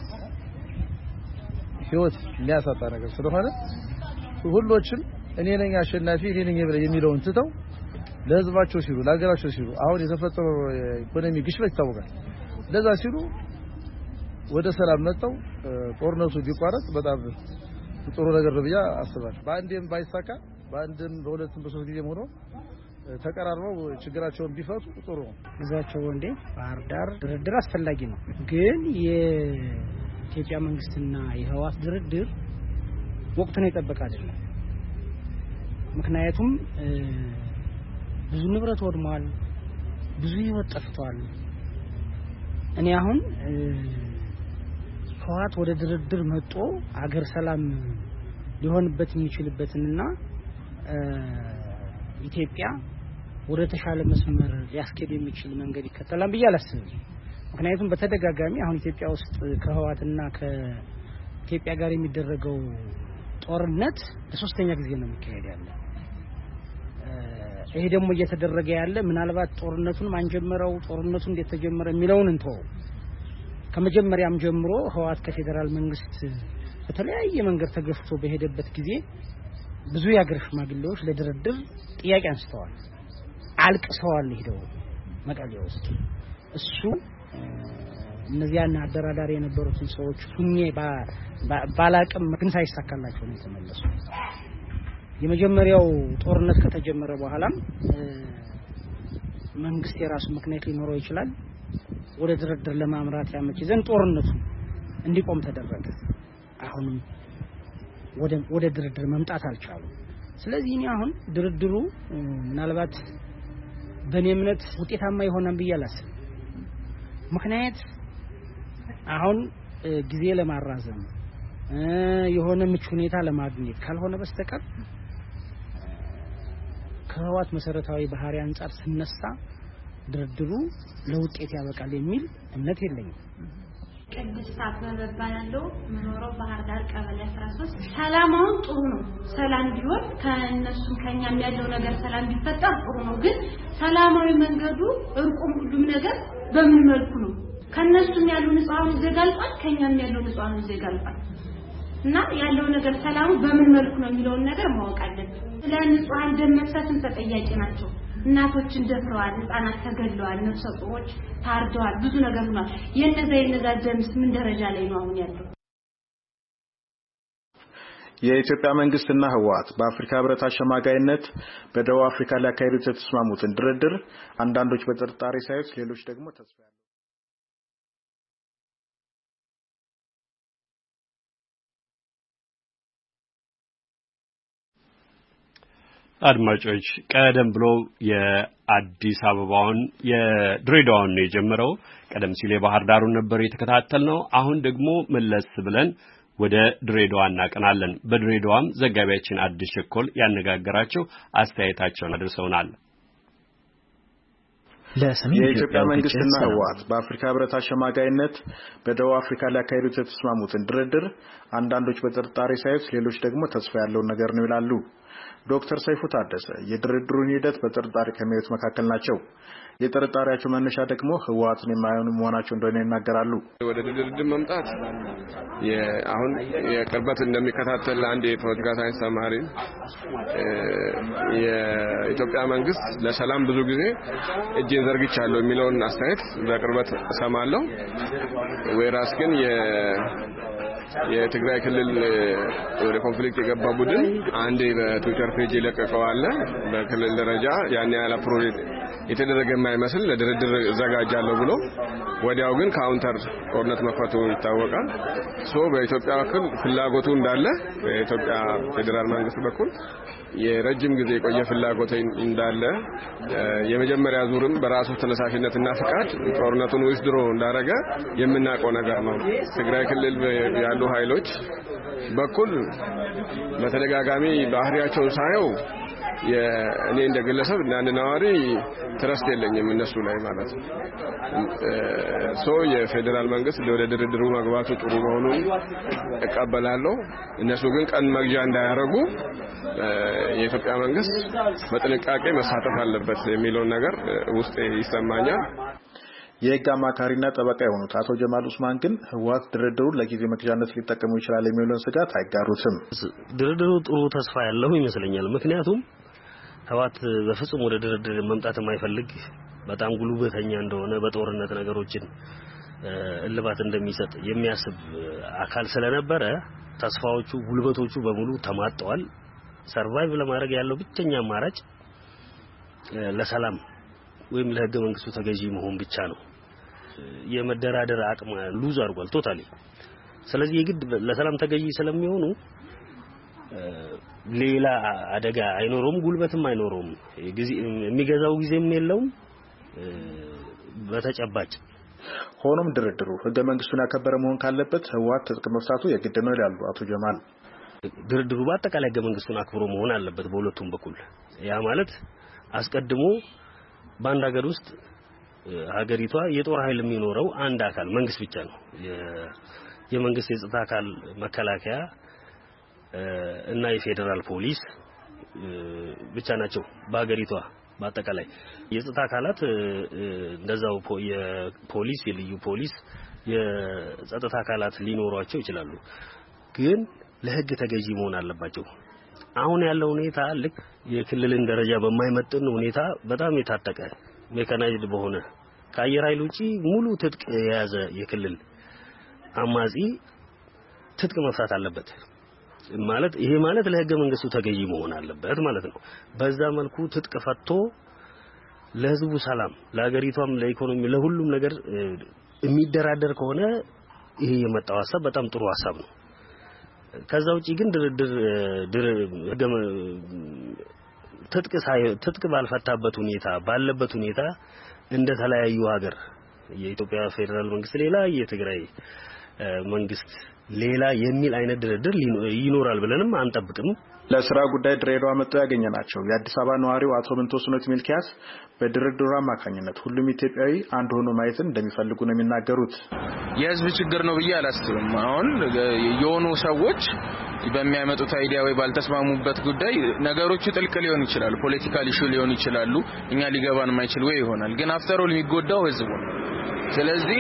ህይወት የሚያሳጣ ነገር ስለሆነ ሁሎችም እኔ ነኝ አሸናፊ እኔ ነኝ የሚለውን ትተው ለህዝባቸው ሲሉ ለሀገራቸው ሲሉ አሁን የተፈጠረው ኢኮኖሚ ግሽበት ይታወቃል። ለዛ ሲሉ ወደ ሰላም መጣው ጦርነቱ ቢቋረጥ በጣም ጥሩ ነገር ነው ብዬ አስባለሁ። በአንዴም ባይሳካ በአንድም በሁለትም በሶስት ጊዜም ሆኖ ተቀራርበው ችግራቸውን ቢፈቱ ጥሩ ነው። ግዛቸው ወንዴ ባህር ዳር ድርድር አስፈላጊ ነው። ግን የኢትዮጵያ መንግስትና የህወሓት ድርድር ወቅቱን የጠበቀ አይደለም። ምክንያቱም ብዙ ንብረት ወድሟል፣ ብዙ ህይወት ጠፍቷል። እኔ አሁን ህወሓት ወደ ድርድር መጥቶ አገር ሰላም ሊሆንበት የሚችልበትና ኢትዮጵያ ወደ ተሻለ መስመር ሊያስኬድ የሚችል መንገድ ይከተላል ብዬ አላስብም። ምክንያቱም በተደጋጋሚ አሁን ኢትዮጵያ ውስጥ ከህዋትና ከኢትዮጵያ ጋር የሚደረገው ጦርነት ለሶስተኛ ጊዜ ነው የሚካሄድ ያለ። ይሄ ደግሞ እየተደረገ ያለ ምናልባት ጦርነቱን ማን ጀመረው ጦርነቱ እንዴት ተጀመረ የሚለውን እንተው። ከመጀመሪያም ጀምሮ ህዋት ከፌደራል መንግስት በተለያየ መንገድ ተገፍቶ በሄደበት ጊዜ ብዙ የአገር ሽማግሌዎች ለድርድር ጥያቄ አንስተዋል፣ አልቅሰዋል። ሄደው መቀሌ ውስጥ እሱ እነዚያን አደራዳሪ የነበሩትን ሰዎች ሁኜ ባላቅም ግን ሳይሳካላቸው ነው የተመለሱ። የመጀመሪያው ጦርነት ከተጀመረ በኋላም መንግስት የራሱ ምክንያት ሊኖረው ይችላል ወደ ድርድር ለማምራት ያመች ዘንድ ጦርነቱ እንዲቆም ተደረገ። አሁንም ወደ ድርድር መምጣት አልቻሉም። ስለዚህ እኔ አሁን ድርድሩ ምናልባት በእኔ እምነት ውጤታማ ይሆናል ብዬ አላስብም። ምክንያት አሁን ጊዜ ለማራዘም የሆነ ምቹ ሁኔታ ለማግኘት ካልሆነ በስተቀር ከህዋት መሰረታዊ ባህሪ አንፃር ስነሳ ድርድሩ ለውጤት ያበቃል የሚል እምነት የለኝም። ቅድስት አበበ ባላለው መኖረው ባህር ዳር ቀበሌ 13 ሰላማው ጥሩ ነው። ሰላም ቢሆን ከነሱም ከኛም ያለው ነገር ሰላም ቢፈጠር ጥሩ ነው። ግን ሰላማዊ መንገዱ እርቁም ሁሉም ነገር በምን መልኩ ነው? ከነሱም ያለው ንጹሃን ዘጋልጧል፣ ከኛም ያለው ንጹሃን ዘጋልጧል እና ያለው ነገር ሰላሙ በምን መልኩ ነው የሚለውን ነገር ማወቅ አለብን። ለንጹሃን ደም መፍሰስን ተጠያቂ ናቸው። እናቶችን ደፍረዋል፣ ህፃናት ተገድለዋል፣ ነፍሰ ጡሮች ታርደዋል፣ ብዙ ነገር ሆኗል። የነዛ ደምስ ምን ደረጃ ላይ ነው አሁን ያለው? የኢትዮጵያ መንግስትና ህወሓት በአፍሪካ ህብረት አሸማጋይነት በደቡብ አፍሪካ ላይ ያካሄዱት የተስማሙትን ድርድር አንዳንዶች በጥርጣሬ ሳይሆን ሌሎች ደግሞ ተስፋ ያለው አድማጮች ቀደም ብሎ የአዲስ አበባውን የድሬዳዋን ነው የጀመረው። ቀደም ሲል የባህር ዳሩን ነበር የተከታተልነው። አሁን ደግሞ መለስ ብለን ወደ ድሬዳዋ እናቀናለን። በድሬዳዋም ዘጋቢያችን አዲስ ሸኮል ያነጋገራቸው አስተያየታቸውን አድርሰውናል። የኢትዮጵያ መንግስትና ህወሓት በአፍሪካ ህብረት አሸማጋይነት በደቡብ አፍሪካ ላይ ያካሄዱት የተስማሙትን ድርድር አንዳንዶች በጥርጣሬ ሳይሆን ሌሎች ደግሞ ተስፋ ያለው ነገር ነው ይላሉ። ዶክተር ሰይፉ ታደሰ የድርድሩን ሂደት በጥርጣሬ ከሚያዩት መካከል ናቸው። የጥርጣሬያቸው መነሻ ደግሞ ህወሓትን የማይሆኑ መሆናቸው እንደሆነ ይናገራሉ። ወደ ድርድር መምጣት አሁን የቅርበት እንደሚከታተል አንድ የፖለቲካ ሳይንስ ተማሪ የኢትዮጵያ መንግስት ለሰላም ብዙ ጊዜ እጄን ዘርግቻለሁ የሚለውን አስተያየት በቅርበት እሰማለሁ። ወይራስ ግን የትግራይ ክልል ወደ ኮንፍሊክት የገባ ቡድን አንዴ በትዊተር ፔጅ የለቀቀው አለ። በክልል ደረጃ ያን ያለ ፕሮጀክት የተደረገ የማይመስል ለድርድር ዘጋጃለሁ ብሎ ወዲያው ግን ካውንተር ጦርነት መክፈቱ ይታወቃል። በኢትዮጵያ በኩል ፍላጎቱ እንዳለ በኢትዮጵያ ፌደራል መንግስት በኩል የረጅም ጊዜ የቆየ ፍላጎት እንዳለ የመጀመሪያ ዙርም በራሱ ተነሳሽነትና ፍቃድ ጦርነቱን ዊዝድሮ እንዳረገ የምናውቀው ነገር ነው። ትግራይ ክልል ያሉ ኃይሎች በኩል በተደጋጋሚ ባህሪያቸው ሳየው እኔ እንደግለሰብ እና ነዋሪ ትረስት የለኝም እነሱ ላይ ማለት ነው። የፌደራል መንግስት ወደ ድርድሩ መግባቱ ጥሩ መሆኑን እቀበላለሁ። እነሱ ግን ቀን መግዣ እንዳያረጉ የኢትዮጵያ መንግስት በጥንቃቄ መሳተፍ አለበት የሚለው ነገር ውስጥ ይሰማኛል። የህግ አማካሪና ጠበቃ የሆኑት አቶ ጀማል ኡስማን ግን ህወሓት ድርድሩን ለጊዜ መግዣነት ሊጠቀሙ ይችላል የሚለውን ስጋት አይጋሩትም። ድርድሩ ጥሩ ተስፋ ያለው ይመስለኛል። ምክንያቱም ህወሓት በፍጹም ወደ ድርድር መምጣት የማይፈልግ በጣም ጉልበተኛ እንደሆነ በጦርነት ነገሮችን እልባት እንደሚሰጥ የሚያስብ አካል ስለነበረ ተስፋዎቹ ጉልበቶቹ በሙሉ ተማጠዋል። ሰርቫይቭ ለማድረግ ያለው ብቸኛ አማራጭ ለሰላም ወይም ለህገ መንግስቱ ተገዢ መሆን ብቻ ነው። የመደራደር አቅም ሉዝ አድርጓል ቶታሊ። ስለዚህ የግድ ለሰላም ተገዢ ስለሚሆኑ ሌላ አደጋ አይኖርም፣ ጉልበትም አይኖርም፣ የሚገዛው ጊዜም የለውም በተጨባጭ። ሆኖም ድርድሩ ህገ መንግስቱን ያከበረ መሆን ካለበት ህወሓት ትጥቅ መፍታቱ የግድ ነው ይላሉ አቶ ጀማል። ድርድሩ በአጠቃላይ ህገ መንግስቱን አክብሮ መሆን አለበት በሁለቱም በኩል። ያ ማለት አስቀድሞ በአንድ ሀገር ውስጥ ሀገሪቷ የጦር ኃይል የሚኖረው አንድ አካል መንግስት ብቻ ነው። የመንግስት የጸጥታ አካል መከላከያ እና የፌደራል ፖሊስ ብቻ ናቸው በሀገሪቷ በአጠቃላይ። የጸጥታ አካላት እንደዛው የፖሊስ የልዩ ፖሊስ የጸጥታ አካላት ሊኖሯቸው ይችላሉ፣ ግን ለህግ ተገዢ መሆን አለባቸው። አሁን ያለው ሁኔታ ልክ የክልልን ደረጃ በማይመጥን ሁኔታ በጣም የታጠቀ ሜካናይዝድ በሆነ ከአየር ኃይል ውጪ ሙሉ ትጥቅ የያዘ የክልል አማጺ ትጥቅ መፍታት አለበት ማለት ይሄ ማለት ለህገ መንግስቱ ተገዢ መሆን አለበት ማለት ነው። በዛ መልኩ ትጥቅ ፈቶ ለህዝቡ ሰላም ለሀገሪቷም ለኢኮኖሚ ለሁሉም ነገር የሚደራደር ከሆነ ይሄ የመጣው ሐሳብ በጣም ጥሩ ሐሳብ ነው። ከዛ ውጪ ግን ድርድር ትጥቅ ባልፈታበት ሁኔታ ባለበት ሁኔታ እንደተለያዩ ሀገር የኢትዮጵያ ፌደራል መንግስት ሌላ የትግራይ መንግስት ሌላ የሚል አይነት ድርድር ይኖራል ብለንም አንጠብቅም። ለስራ ጉዳይ ድሬዳዋ መጥተው ያገኘናቸው የአዲስ አበባ ነዋሪው አቶ ምንቶስኖት ሚልኪያስ በድርድሩ አማካኝነት ሁሉም ኢትዮጵያዊ አንድ ሆኖ ማየትን እንደሚፈልጉ ነው የሚናገሩት። የህዝብ ችግር ነው ብዬ አላስብም። አሁን የሆኑ ሰዎች በሚያመጡት አይዲያ ወይ ባልተስማሙበት ጉዳይ ነገሮቹ ጥልቅ ሊሆን ይችላል፣ ፖለቲካል ኢሹ ሊሆን ይችላሉ፣ እኛ ሊገባን የማይችል ወይ ይሆናል። ግን አፍተር ኦል የሚጎዳው ህዝቡ ነው። ስለዚህ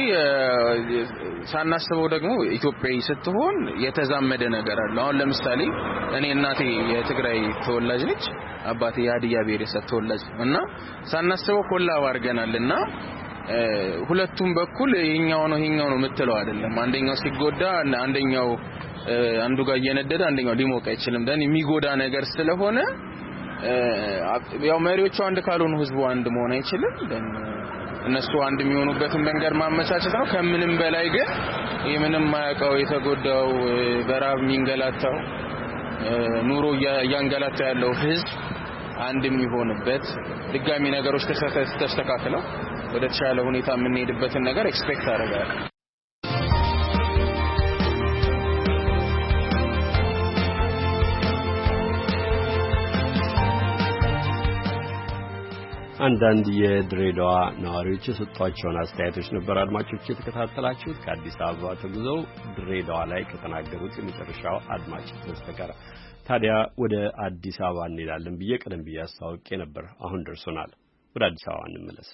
ሳናስበው ደግሞ ኢትዮጵያዊ ስትሆን የተዛመደ ነገር አለ። አሁን ለምሳሌ እኔ እናቴ የትግራይ ተወላጅ ነች፣ አባቴ የሀዲያ ብሔረሰብ ተወላጅ እና ሳናስበው ኮላብ አድርገናልና ሁለቱም በኩል ይሄኛው ነው የምትለው አይደለም። አንደኛው ሲጎዳ አንዱ ጋር እየነደደ አንደኛው ሊሞቅ አይችልም። ደን የሚጎዳ ነገር ስለሆነ ያው መሪዎቹ አንድ ካልሆኑ ህዝቡ አንድ መሆን አይችልም። ደን እነሱ አንድ የሚሆኑበትን መንገድ ማመቻቸት ነው። ከምንም በላይ ግን የምንም ማያውቀው የተጎዳው በራብ የሚንገላታው ኑሮ ያንገላታ ያለው ህዝብ አንድ የሚሆንበት ድጋሚ ነገሮች ተስተካክለው ወደ ተሻለ ሁኔታ የምንሄድበትን ነገር ኤክስፔክት አደርጋለሁ። አንዳንድ የድሬዳዋ ነዋሪዎች የሰጧቸውን አስተያየቶች ነበር አድማጮች የተከታተላችሁት። ከአዲስ አበባ ተጉዘው ድሬዳዋ ላይ ከተናገሩት የመጨረሻው አድማጭ በስተቀር። ታዲያ ወደ አዲስ አበባ እንሄዳለን ብዬ ቀደም ብዬ አስታውቄ ነበር። አሁን ደርሶናል። ወደ አዲስ አበባ እንመለስ።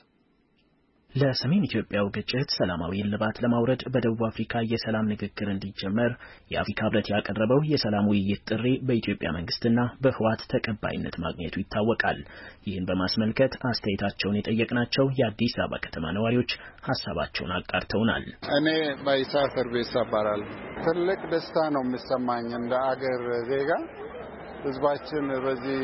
ለሰሜን ኢትዮጵያው ግጭት ሰላማዊ እልባት ለማውረድ በደቡብ አፍሪካ የሰላም ንግግር እንዲጀመር የአፍሪካ ህብረት ያቀረበው የሰላም ውይይት ጥሪ በኢትዮጵያ መንግስትና በህወሓት ተቀባይነት ማግኘቱ ይታወቃል። ይህን በማስመልከት አስተያየታቸውን የጠየቅናቸው የአዲስ አበባ ከተማ ነዋሪዎች ሀሳባቸውን አጋርተውናል። እኔ ባይሳ ሰርቪስ አባራል ትልቅ ደስታ ነው የሚሰማኝ እንደ አገር ዜጋ። ህዝባችን በዚህ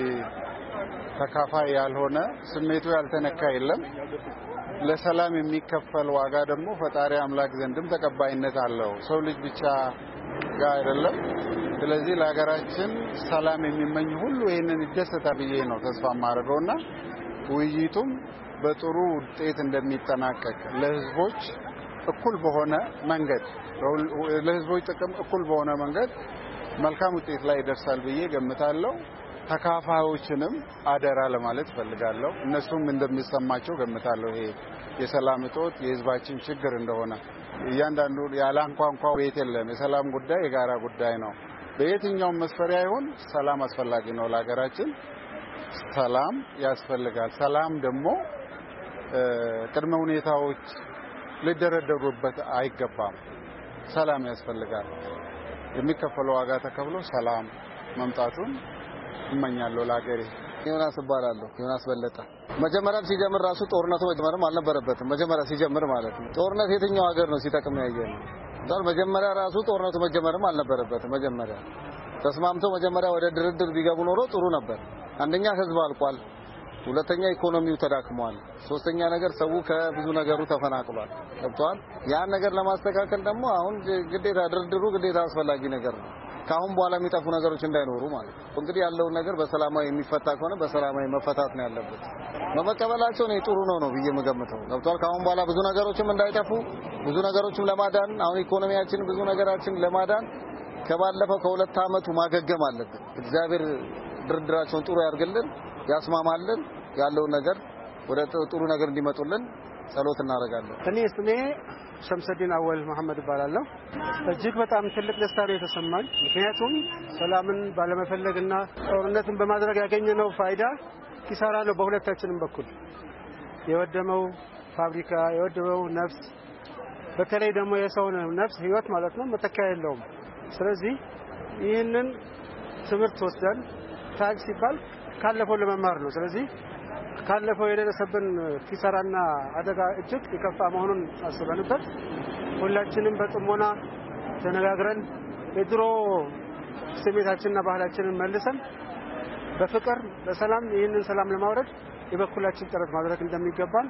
ተካፋይ ያልሆነ ስሜቱ ያልተነካ የለም። ለሰላም የሚከፈል ዋጋ ደግሞ ፈጣሪ አምላክ ዘንድም ተቀባይነት አለው። ሰው ልጅ ብቻ ጋር አይደለም። ስለዚህ ለሀገራችን ሰላም የሚመኝ ሁሉ ይሄንን ይደሰታል ብዬ ነው ተስፋ ማድረግና ውይይቱም በጥሩ ውጤት እንደሚጠናቀቅ ለህዝቦች እኩል በሆነ መንገድ ለህዝቦች ጥቅም እኩል በሆነ መንገድ መልካም ውጤት ላይ ይደርሳል ብዬ ገምታለሁ። ተካፋዮችንም አደራ ለማለት ፈልጋለሁ። እነሱም እንደሚሰማቸው ገምታለሁ። ይሄ የሰላም እጦት የህዝባችን ችግር እንደሆነ እያንዳንዱ ያላንኳንኳ ቤት የለም። የሰላም ጉዳይ የጋራ ጉዳይ ነው። በየትኛውም መስፈሪያ ይሁን ሰላም አስፈላጊ ነው። ለሀገራችን ሰላም ያስፈልጋል። ሰላም ደግሞ ቅድመ ሁኔታዎች ሊደረደሩበት አይገባም። ሰላም ያስፈልጋል። የሚከፈለው ዋጋ ተከፍሎ ሰላም መምጣቱን እመኛለሁ ለሀገሬ። ዮናስ እባላለሁ። ዮናስ በለጠ። መጀመሪያ ሲጀምር ራሱ ጦርነቱ መጀመርም አልነበረበትም። መጀመሪያ ሲጀምር ማለት ነው። ጦርነት የትኛው ሀገር ነው ሲጠቅም ያየው? መጀመሪያ ራሱ ጦርነቱ መጀመርም አልነበረበትም። መጀመሪያ ተስማምተው መጀመሪያ ወደ ድርድር ቢገቡ ኖሮ ጥሩ ነበር። አንደኛ ህዝብ አልቋል፣ ሁለተኛ ኢኮኖሚው ተዳክሟል፣ ሶስተኛ ነገር ሰው ከብዙ ነገሩ ተፈናቅሏል። ገብቷል። ያን ነገር ለማስተካከል ደግሞ አሁን ግዴታ ድርድሩ ግዴታ አስፈላጊ ነገር ነው። ካሁን በኋላ የሚጠፉ ነገሮች እንዳይኖሩ ማለት ነው። እንግዲህ ያለው ነገር በሰላማዊ የሚፈታ ከሆነ በሰላማዊ መፈታት ነው ያለበት። በመቀበላቸው ነው ጥሩ ነው ብዬ የምገምተው። ገብቷል። ካሁን በኋላ ብዙ ነገሮችም እንዳይጠፉ ብዙ ነገሮችም ለማዳን አሁን ኢኮኖሚያችን ብዙ ነገራችን ለማዳን ከባለፈው ከ2 አመቱ ማገገም አለብን። እግዚአብሔር ድርድራቸውን ጥሩ ያርግልን፣ ያስማማልን። ያለው ነገር ወደ ጥሩ ነገር እንዲመጡልን ጸሎት እናደርጋለን። እኔ ስሜ ሸምሰዲን አወል መሐመድ ይባላለሁ። እጅግ በጣም ትልቅ ደስታ ነው የተሰማኝ። ምክንያቱም ሰላምን ባለመፈለግና ጦርነትን በማድረግ ያገኘነው ፋይዳ ኪሳራ ነው በሁለታችንም በኩል። የወደመው ፋብሪካ፣ የወደመው ነፍስ፣ በተለይ ደግሞ የሰው ነፍስ ህይወት ማለት ነው መተኪያ የለውም። ስለዚህ ይህንን ትምህርት ወስደን ታሪክ ሲባል ካለፈው ለመማር ነው። ስለዚህ ካለፈው የደረሰብን ኪሳራና አደጋ እጅግ የከፋ መሆኑን አስበንበት ሁላችንም በጥሞና ተነጋግረን የድሮ ስሜታችንና ባህላችንን መልሰን በፍቅር በሰላም ይህንን ሰላም ለማውረድ የበኩላችን ጥረት ማድረግ እንደሚገባን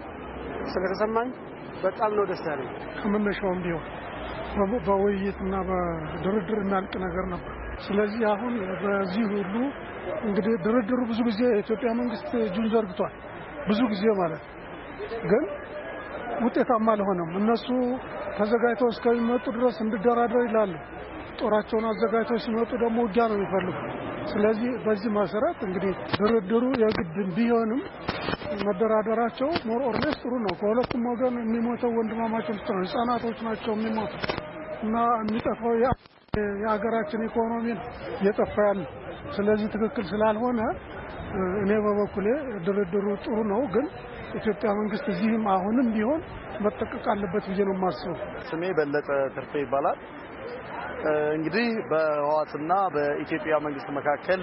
ስለተሰማኝ በጣም ነው ደስ ያለኝ። ከመነሻውም ቢሆን በውይይትና በድርድር የሚያልቅ ነገር ነበር። ስለዚህ አሁን በዚህ ሁሉ እንግዲህ ድርድሩ ብዙ ጊዜ የኢትዮጵያ መንግስት እጁን ዘርግቷል። ብዙ ጊዜ ማለት ግን ውጤታማ አልሆነም። እነሱ ተዘጋጅተው እስከሚመጡ ድረስ እንድደራደር ይላሉ። ጦራቸውን አዘጋጅተው ሲመጡ ደግሞ ውጊያ ነው የሚፈልጉ። ስለዚህ በዚህ መሰረት እንግዲህ ድርድሩ የግድ ቢሆንም መደራደራቸው ሞር ኦር ሌስ ጥሩ ነው። ከሁለቱም ወገን የሚሞተው ወንድማማቾች ናቸው፣ ህፃናቶች ናቸው የሚሞቱት እና የሚጠፋው የሀገራችን ኢኮኖሚ እየጠፋ ያለ። ስለዚህ ትክክል ስላልሆነ እኔ በበኩሌ ድርድሩ ጥሩ ነው፣ ግን ኢትዮጵያ መንግስት እዚህም አሁንም ቢሆን መጠቀቅ አለበት ብዬ ነው የማስበው። ስሜ በለጠ ትርፌ ይባላል። እንግዲህ በህወሓትና በኢትዮጵያ መንግስት መካከል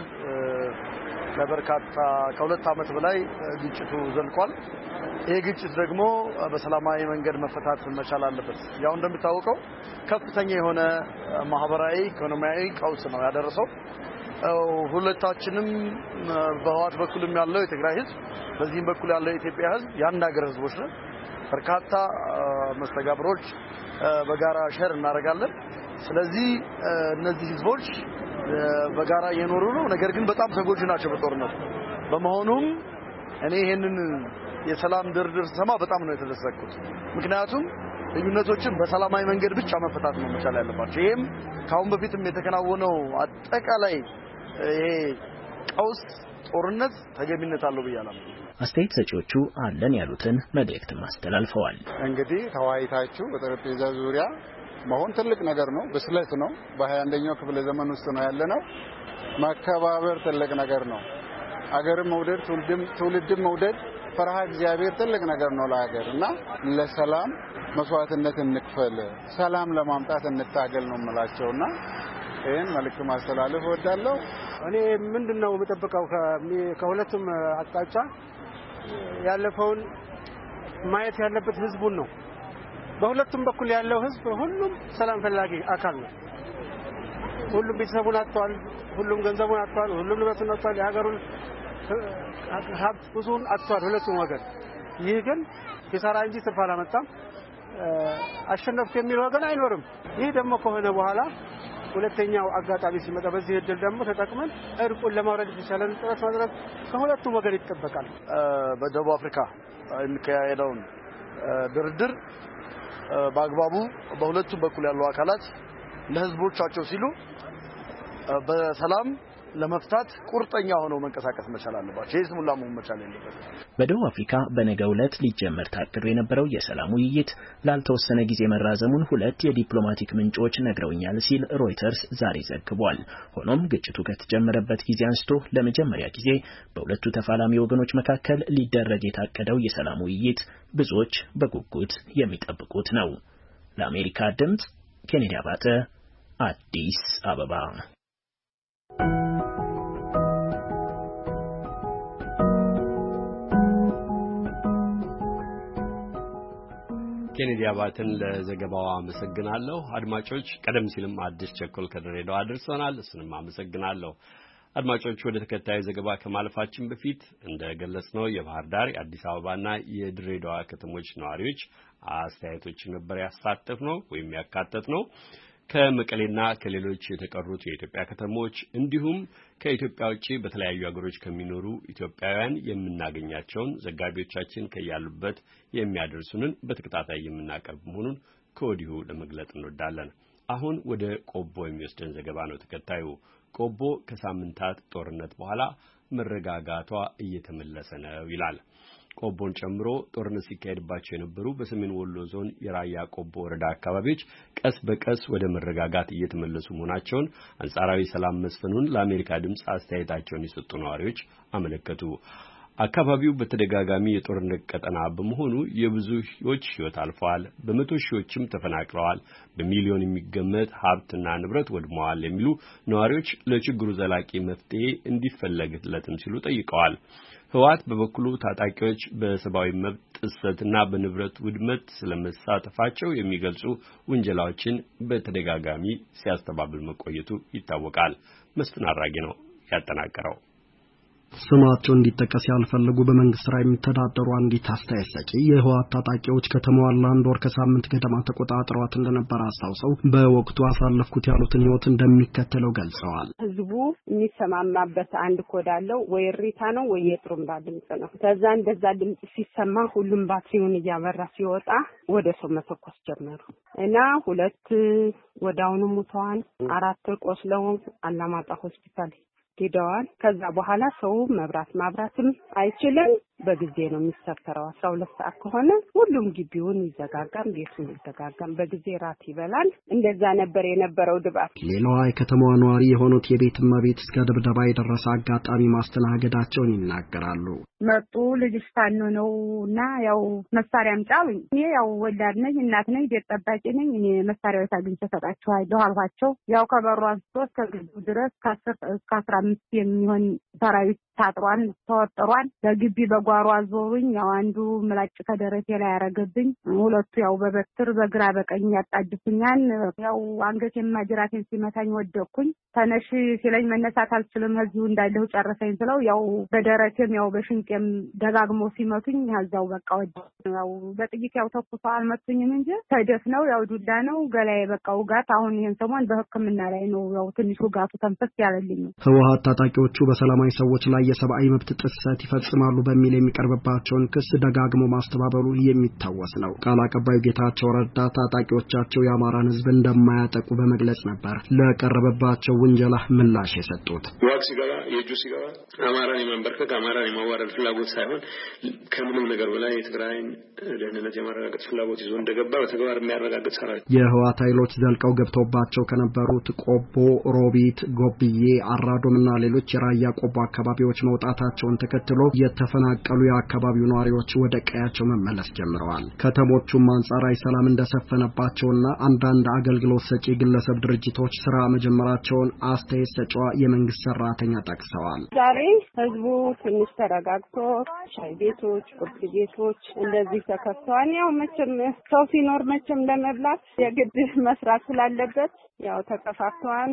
ለበርካታ ከሁለት ዓመት በላይ ግጭቱ ዘልቋል። ይሄ ግጭት ደግሞ በሰላማዊ መንገድ መፈታት መቻል አለበት። ያው እንደሚታወቀው ከፍተኛ የሆነ ማህበራዊ ኢኮኖሚያዊ ቀውስ ነው ያደረሰው። ሁለታችንም በህወሓት በኩልም ያለው የትግራይ ህዝብ በዚህም በኩል ያለው የኢትዮጵያ ህዝብ የአንድ ሀገር ህዝቦች ነን። በርካታ መስተጋብሮች በጋራ ሼር እናደርጋለን። ስለዚህ እነዚህ ህዝቦች በጋራ እየኖሩ ነው። ነገር ግን በጣም ተጎጂ ናቸው በጦርነቱ። በመሆኑም እኔ ይሄንን የሰላም ድርድር ሰማ በጣም ነው የተደሰትኩት። ምክንያቱም ልዩነቶችን በሰላማዊ መንገድ ብቻ መፈታት ነው መቻል ያለባቸው። ይሄም ካሁን በፊትም የተከናወነው አጠቃላይ ይሄ ቀውስ ጦርነት ተገቢነት አለው ብያለሁ። አስተያየት ሰጪዎቹ አለን ያሉትን መልእክት ማስተላልፈዋል። እንግዲህ ተወያይታችሁ በጠረጴዛ ዙሪያ መሆን ትልቅ ነገር ነው፣ ብስለት ነው። በ21ኛው ክፍለ ዘመን ውስጥ ነው ያለነው። መከባበር ትልቅ ነገር ነው። አገርን መውደድ፣ ትውልድን መውደድ፣ ፈርሃ እግዚአብሔር ትልቅ ነገር ነው ለሀገር እና ለሰላም መስዋዕትነት እንክፈል፣ ሰላም ለማምጣት እንታገል ነው የምላቸውና ይሄን መልእክት ማስተላለፍ እወዳለሁ። እኔ ምንድነው የምጠብቀው ከሁለቱም አቅጣጫ ያለፈውን ማየት ያለበት ህዝቡን ነው። በሁለቱም በኩል ያለው ህዝብ ሁሉም ሰላም ፈላጊ አካል ነው። ሁሉም ቤተሰቡን አጥቷል፣ ሁሉም ገንዘቡን አጥቷል፣ ሁሉም ንብረቱን አጥቷል፣ የሀገሩን ሀብት ብዙውን አጥቷል ሁለቱም ወገን። ይህ ግን ኪሳራ እንጂ ትርፍ አላመጣም። አሸነፍኩ የሚል ወገን አይኖርም። ይህ ደግሞ ከሆነ በኋላ ሁለተኛው አጋጣሚ ሲመጣ በዚህ እድል ደግሞ ተጠቅመን እርቁን ለማውረድ የተቻለን ጥረት ማድረግ ከሁለቱም ወገን ይጠበቃል። በደቡብ አፍሪካ የሚካሄደውን ድርድር በአግባቡ በሁለቱም በኩል ያሉ አካላት ለህዝቦቻቸው ሲሉ በሰላም ለመፍታት ቁርጠኛ ሆነው መንቀሳቀስ መቻል አለባቸው። የስሙላ መሆን መቻል አለበት። በደቡብ አፍሪካ በነገው ዕለት ሊጀመር ታቅዶ የነበረው የሰላም ውይይት ላልተወሰነ ጊዜ መራዘሙን ሁለት የዲፕሎማቲክ ምንጮች ነግረውኛል ሲል ሮይተርስ ዛሬ ዘግቧል። ሆኖም ግጭቱ ከተጀመረበት ጊዜ አንስቶ ለመጀመሪያ ጊዜ በሁለቱ ተፋላሚ ወገኖች መካከል ሊደረግ የታቀደው የሰላም ውይይት ብዙዎች በጉጉት የሚጠብቁት ነው። ለአሜሪካ ድምጽ ኬኔዲ አባተ አዲስ አበባ። ኬኔዲ አባተን ለዘገባው አመሰግናለሁ። አድማጮች፣ ቀደም ሲልም አዲስ ቸኮል ከድሬዳዋ አድርሶናል። እሱንም አመሰግናለሁ። አድማጮች፣ ወደ ተከታዩ ዘገባ ከማለፋችን በፊት እንደገለጽነው የባህር ዳር፣ የአዲስ አበባና የድሬዳዋ ከተሞች ነዋሪዎች አስተያየቶችን ነበር ያሳተፍነው ወይም ያካተትነው። ከመቀሌና ከሌሎች የተቀሩት የኢትዮጵያ ከተሞች እንዲሁም ከኢትዮጵያ ውጪ በተለያዩ ሀገሮች ከሚኖሩ ኢትዮጵያውያን የምናገኛቸውን ዘጋቢዎቻችን ከያሉበት የሚያደርሱንን በተከታታይ የምናቀርብ መሆኑን ከወዲሁ ለመግለጽ እንወዳለን። አሁን ወደ ቆቦ የሚወስደን ዘገባ ነው ተከታዩ። ቆቦ ከሳምንታት ጦርነት በኋላ መረጋጋቷ እየተመለሰ ነው ይላል። ቆቦን ጨምሮ ጦርነት ሲካሄድባቸው የነበሩ በሰሜን ወሎ ዞን የራያ ቆቦ ወረዳ አካባቢዎች ቀስ በቀስ ወደ መረጋጋት እየተመለሱ መሆናቸውን አንጻራዊ ሰላም መስፈኑን ለአሜሪካ ድምጽ አስተያየታቸውን የሰጡ ነዋሪዎች አመለከቱ። አካባቢው በተደጋጋሚ የጦርነት ቀጠና በመሆኑ የብዙ ሺዎች ሕይወት አልፈዋል፣ በመቶ ሺዎችም ተፈናቅለዋል፣ በሚሊዮን የሚገመት ሀብትና ንብረት ወድመዋል የሚሉ ነዋሪዎች ለችግሩ ዘላቂ መፍትሄ እንዲፈለግለትም ሲሉ ጠይቀዋል። ህወሓት በበኩሉ ታጣቂዎች በሰብአዊ መብት ጥሰትና በንብረት ውድመት ስለመሳተፋቸው የሚገልጹ ውንጀላዎችን በተደጋጋሚ ሲያስተባብል መቆየቱ ይታወቃል። መስፍን አራጌ ነው ያጠናቀረው። ስማቸው እንዲጠቀስ ያልፈልጉ በመንግስት ስራ የሚተዳደሩ አንዲት አስተያየት ሰጪ የህወሓት ታጣቂዎች ከተማዋን ለአንድ ወር ከሳምንት ገደማ ተቆጣጥረዋት እንደነበር አስታውሰው በወቅቱ አሳለፍኩት ያሉትን ህይወት እንደሚከተለው ገልጸዋል። ህዝቡ የሚሰማማበት አንድ ኮድ አለው፣ ወይ ሪታ ነው ወይ የጥሩምባ ድምጽ ነው። ከዛ እንደዛ ድምጽ ሲሰማ ሁሉም ባትሪውን እያበራ ሲወጣ ወደ ሰው መተኮስ ጀመሩ እና 2 ወዳውኑ ሙተዋል፣ 4 ቆስለው አላማጣ ሆስፒታል ሄደዋል። ከዛ በኋላ ሰው መብራት ማብራትም አይችልም። በጊዜ ነው የሚሰፈረው። 12 ሰዓት ከሆነ ሁሉም ግቢውን ይዘጋጋም፣ ቤቱን ይዘጋጋም፣ በጊዜ ራት ይበላል። እንደዛ ነበር የነበረው ድባብ። ሌላዋ የከተማዋ ነዋሪ የሆኑት የቤት እመቤት እስከ ድብደባ የደረሰ አጋጣሚ ማስተናገዳቸውን ይናገራሉ። መጡ ልጅሽ ታኖ ነውና ያው መሳሪያ አምጣሉኝ። እኔ ያው ወላድ ነኝ፣ እናት ነኝ፣ ቤት ጠባቂ ነኝ። እኔ መሳሪያው ታግኝቼ ሰጣችኋለሁ አልኋቸው። ያው ከበሩ አንስቶ እስከ ግቢው ድረስ እስከ 15 የሚሆን ሰራዊት ታጥሯን ተወጥሯን በግቢ በጓሮ አዞሩኝ። ያው አንዱ ምላጭ ከደረቴ ላይ ያረገብኝ፣ ሁለቱ ያው በበትር በግራ በቀኝ ያጣድፉኛል። ያው አንገቴን ማጅራቴን ሲመታኝ ወደኩኝ። ተነሽ ሲለኝ መነሳት አልችልም፣ እዚሁ እንዳለሁ ጨረሰኝ ስለው ያው በደረቴም ያው በሽንቄም ደጋግሞ ሲመቱኝ ያዛው በቃ ወደ ያው በጥይት ያው ተኩሰው አልመቱኝም እንጂ ተደፍነው ያው ዱላ ነው ገላዬ በቃ ውጋት። አሁን ይሄን ሰሞን በሕክምና ላይ ነው። ያው ትንሽ ውጋቱ ተንፈስ ያለልኝ። ህወሓት ታጣቂዎቹ በሰላማዊ ሰዎች ላይ የሰብአዊ መብት ጥሰት ይፈጽማሉ በሚል የሚቀርብባቸውን ክስ ደጋግሞ ማስተባበሉ የሚታወስ ነው። ቃል አቀባዩ ጌታቸው ረዳ ታጣቂዎቻቸው የአማራን ህዝብ እንደማያጠቁ በመግለጽ ነበር ለቀረበባቸው ውንጀላ ምላሽ የሰጡት። ዋክ ሲገባ የጁ ሲገባ አማራን የማንበርከክ አማራን የማዋረድ ፍላጎት ሳይሆን ከምንም ነገር በላይ የትግራይን ደህንነት የማረጋገጥ ፍላጎት ይዞ እንደገባ በተግባር የሚያረጋግጥ ሰራዊት። የህወሓት ኃይሎች ዘልቀው ገብተውባቸው ከነበሩት ቆቦ፣ ሮቢት፣ ጎብዬ፣ አራዶምና ሌሎች የራያ ቆቦ አካባቢዎች መውጣታቸውን ተከትሎ የተፈናቀሉ የአካባቢው ነዋሪዎች ወደ ቀያቸው መመለስ ጀምረዋል። ከተሞቹም አንጻራዊ ሰላም እንደሰፈነባቸውና አንዳንድ አገልግሎት ሰጪ ግለሰብ ድርጅቶች ስራ መጀመራቸውን አስተያየት ሰጪዋ የመንግስት ሰራተኛ ጠቅሰዋል። ዛሬ ህዝቡ ትንሽ ተረጋግቶ ሻይ ቤቶች፣ ቁርስ ቤቶች እንደዚህ ተከፍተዋል። ያው መቼም ሰው ሲኖር መቼም ለመብላት የግድ መስራት ስላለበት ያው ተከፋፍተዋል።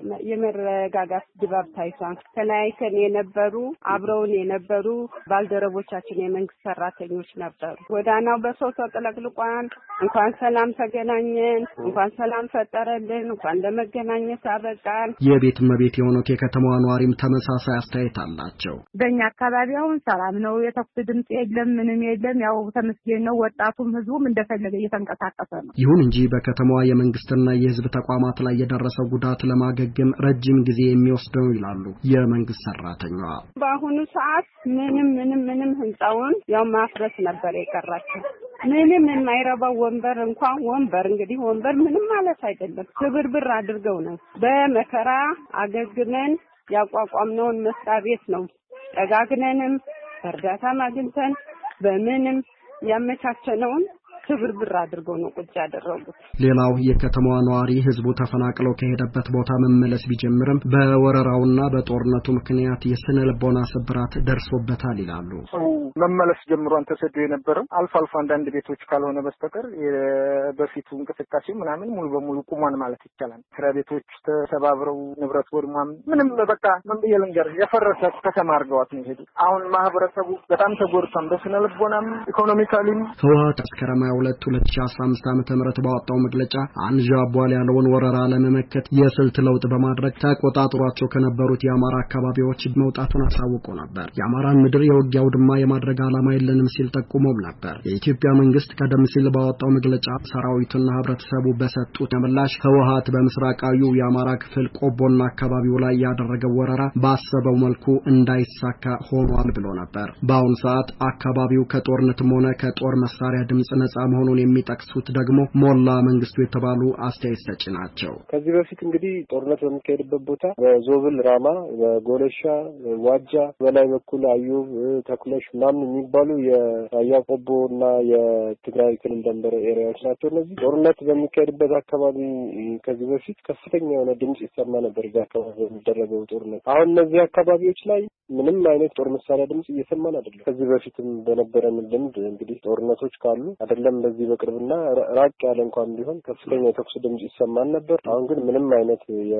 የመረጋጋት ድባብ ታይቷል። ተለያይተን የነበሩ አብረውን የነበሩ ባልደረቦቻችን የመንግስት ሰራተኞች ነበሩ። ጎዳናው በሰው ተጥለቅልቋል። እንኳን ሰላም ተገናኘን፣ እንኳን ሰላም ፈጠረልን፣ እንኳን ለመገናኘት አበቃን። የቤት እመቤት የሆኑት የከተማዋ ነዋሪም ተመሳሳይ አስተያየት አላቸው። በእኛ አካባቢ አሁን ሰላም ነው፣ የተኩስ ድምጽ የለም፣ ምንም የለም። ያው ተመስገን ነው። ወጣቱም ህዝቡም እንደፈለገ እየተንቀሳቀሰ ነው። ይሁን እንጂ በከተማዋ የመንግስትና የህዝብ ተቋማት ላይ የደረሰው ጉዳት ለማገገም ረጅም ጊዜ የሚወስድ ነው ይላሉ የመንግስት ሰራተኛዋ። በአሁኑ ሰዓት ምንም ህንጻውን ያው ማፍረስ ነበር የቀራቸው። ምንም የማይረባው ወንበር እንኳን ወንበር እንግዲህ ወንበር ምንም ማለት አይደለም። ክብርብር አድርገው ነው በመከራ አገግመን ያቋቋምነውን መስሪያ ቤት ነው ጠጋግነንም እርዳታም አግኝተን በምንም ያመቻቸነውን ክብርብር አድርገው ነው ቁጭ ያደረጉት። ሌላው የከተማዋ ነዋሪ ህዝቡ ተፈናቅለው ከሄደበት ቦታ መመለስ ቢጀምርም በወረራውና በጦርነቱ ምክንያት የስነ ልቦና ስብራት ደርሶበታል ይላሉ። መመለስ ጀምሯን ተሰዶ የነበረው አልፎ አንዳንድ ቤቶች ካልሆነ በስተቀር በፊቱ እንቅስቃሴ ምናምን ሙሉ በሙሉ ቁሟን ማለት ይቻላል። መስሪያ ቤቶች ተሰባብረው ንብረት ወድሟም ምንም በቃ ምን ብዬ ልንገርህ የፈረሰ ከተማ አድርገዋት ነው የሄዱት። አሁን ማህበረሰቡ በጣም ተጎድቷል፣ በስነ ልቦናም ኢኮኖሚካሊም። ህወሓት መስከረም 22 2015 ዓ.ም ባወጣው መግለጫ አንዣቧል ያለውን ወረራ ለመመከት የስልት ለውጥ በማድረግ ተቆጣጥሯቸው ከነበሩት የአማራ አካባቢዎች መውጣቱን አሳውቆ ነበር። የአማራን ምድር የውጊያው ድማ የማድረግ ዓላማ የለንም ሲል ጠቁሞም ነበር። የኢትዮጵያ መንግስት ቀደም ሲል ባወጣው መግለጫ ሰራዊቱና ህብረተሰቡ በሰጡት ምላሽ ህወሓት በምስራቃዊው የአማራ ክፍል ቆቦና አካባቢው ላይ ያደረገው ወረራ ባሰበው መልኩ እንዳይሳካ ሆኗል ብሎ ነበር። በአሁኑ ሰዓት አካባቢው ከጦርነትም ሆነ ከጦር መሳሪያ ድምጽ ነፃ መሆኑን የሚጠቅሱት ደግሞ ሞላ መንግስቱ የተባሉ አስተያየት ሰጪ ናቸው። ከዚህ በፊት እንግዲህ ጦርነት በሚካሄድበት ቦታ በዞብል ራማ፣ በጎለሻ፣ ዋጃ፣ በላይ በኩል አዩብ፣ ተኩለሽ ምናምን የሚባሉ የራያ ቆቦና የትግራይ ክልል ድንበር ኤሪያዎች ናቸው። እነዚህ ጦርነት በሚካሄድበት አካባቢ ከዚህ በፊት ከፍተኛ የሆነ ድምጽ ይሰማ ነበር እዛ አካባቢ በሚደረገው ጦርነት። አሁን እነዚህ አካባቢዎች ላይ ምንም አይነት ጦር መሳሪያ ድምጽ እየሰማን አይደለም። ከዚህ በፊትም በነበረን ልምድ እንግዲህ ጦርነቶች ካሉ አይደለም በዚህ በቅርብና ራቅ ያለ እንኳን ቢሆን ከፍተኛ የተኩስ ድምጽ ይሰማን ነበር። አሁን ግን ምንም አይነት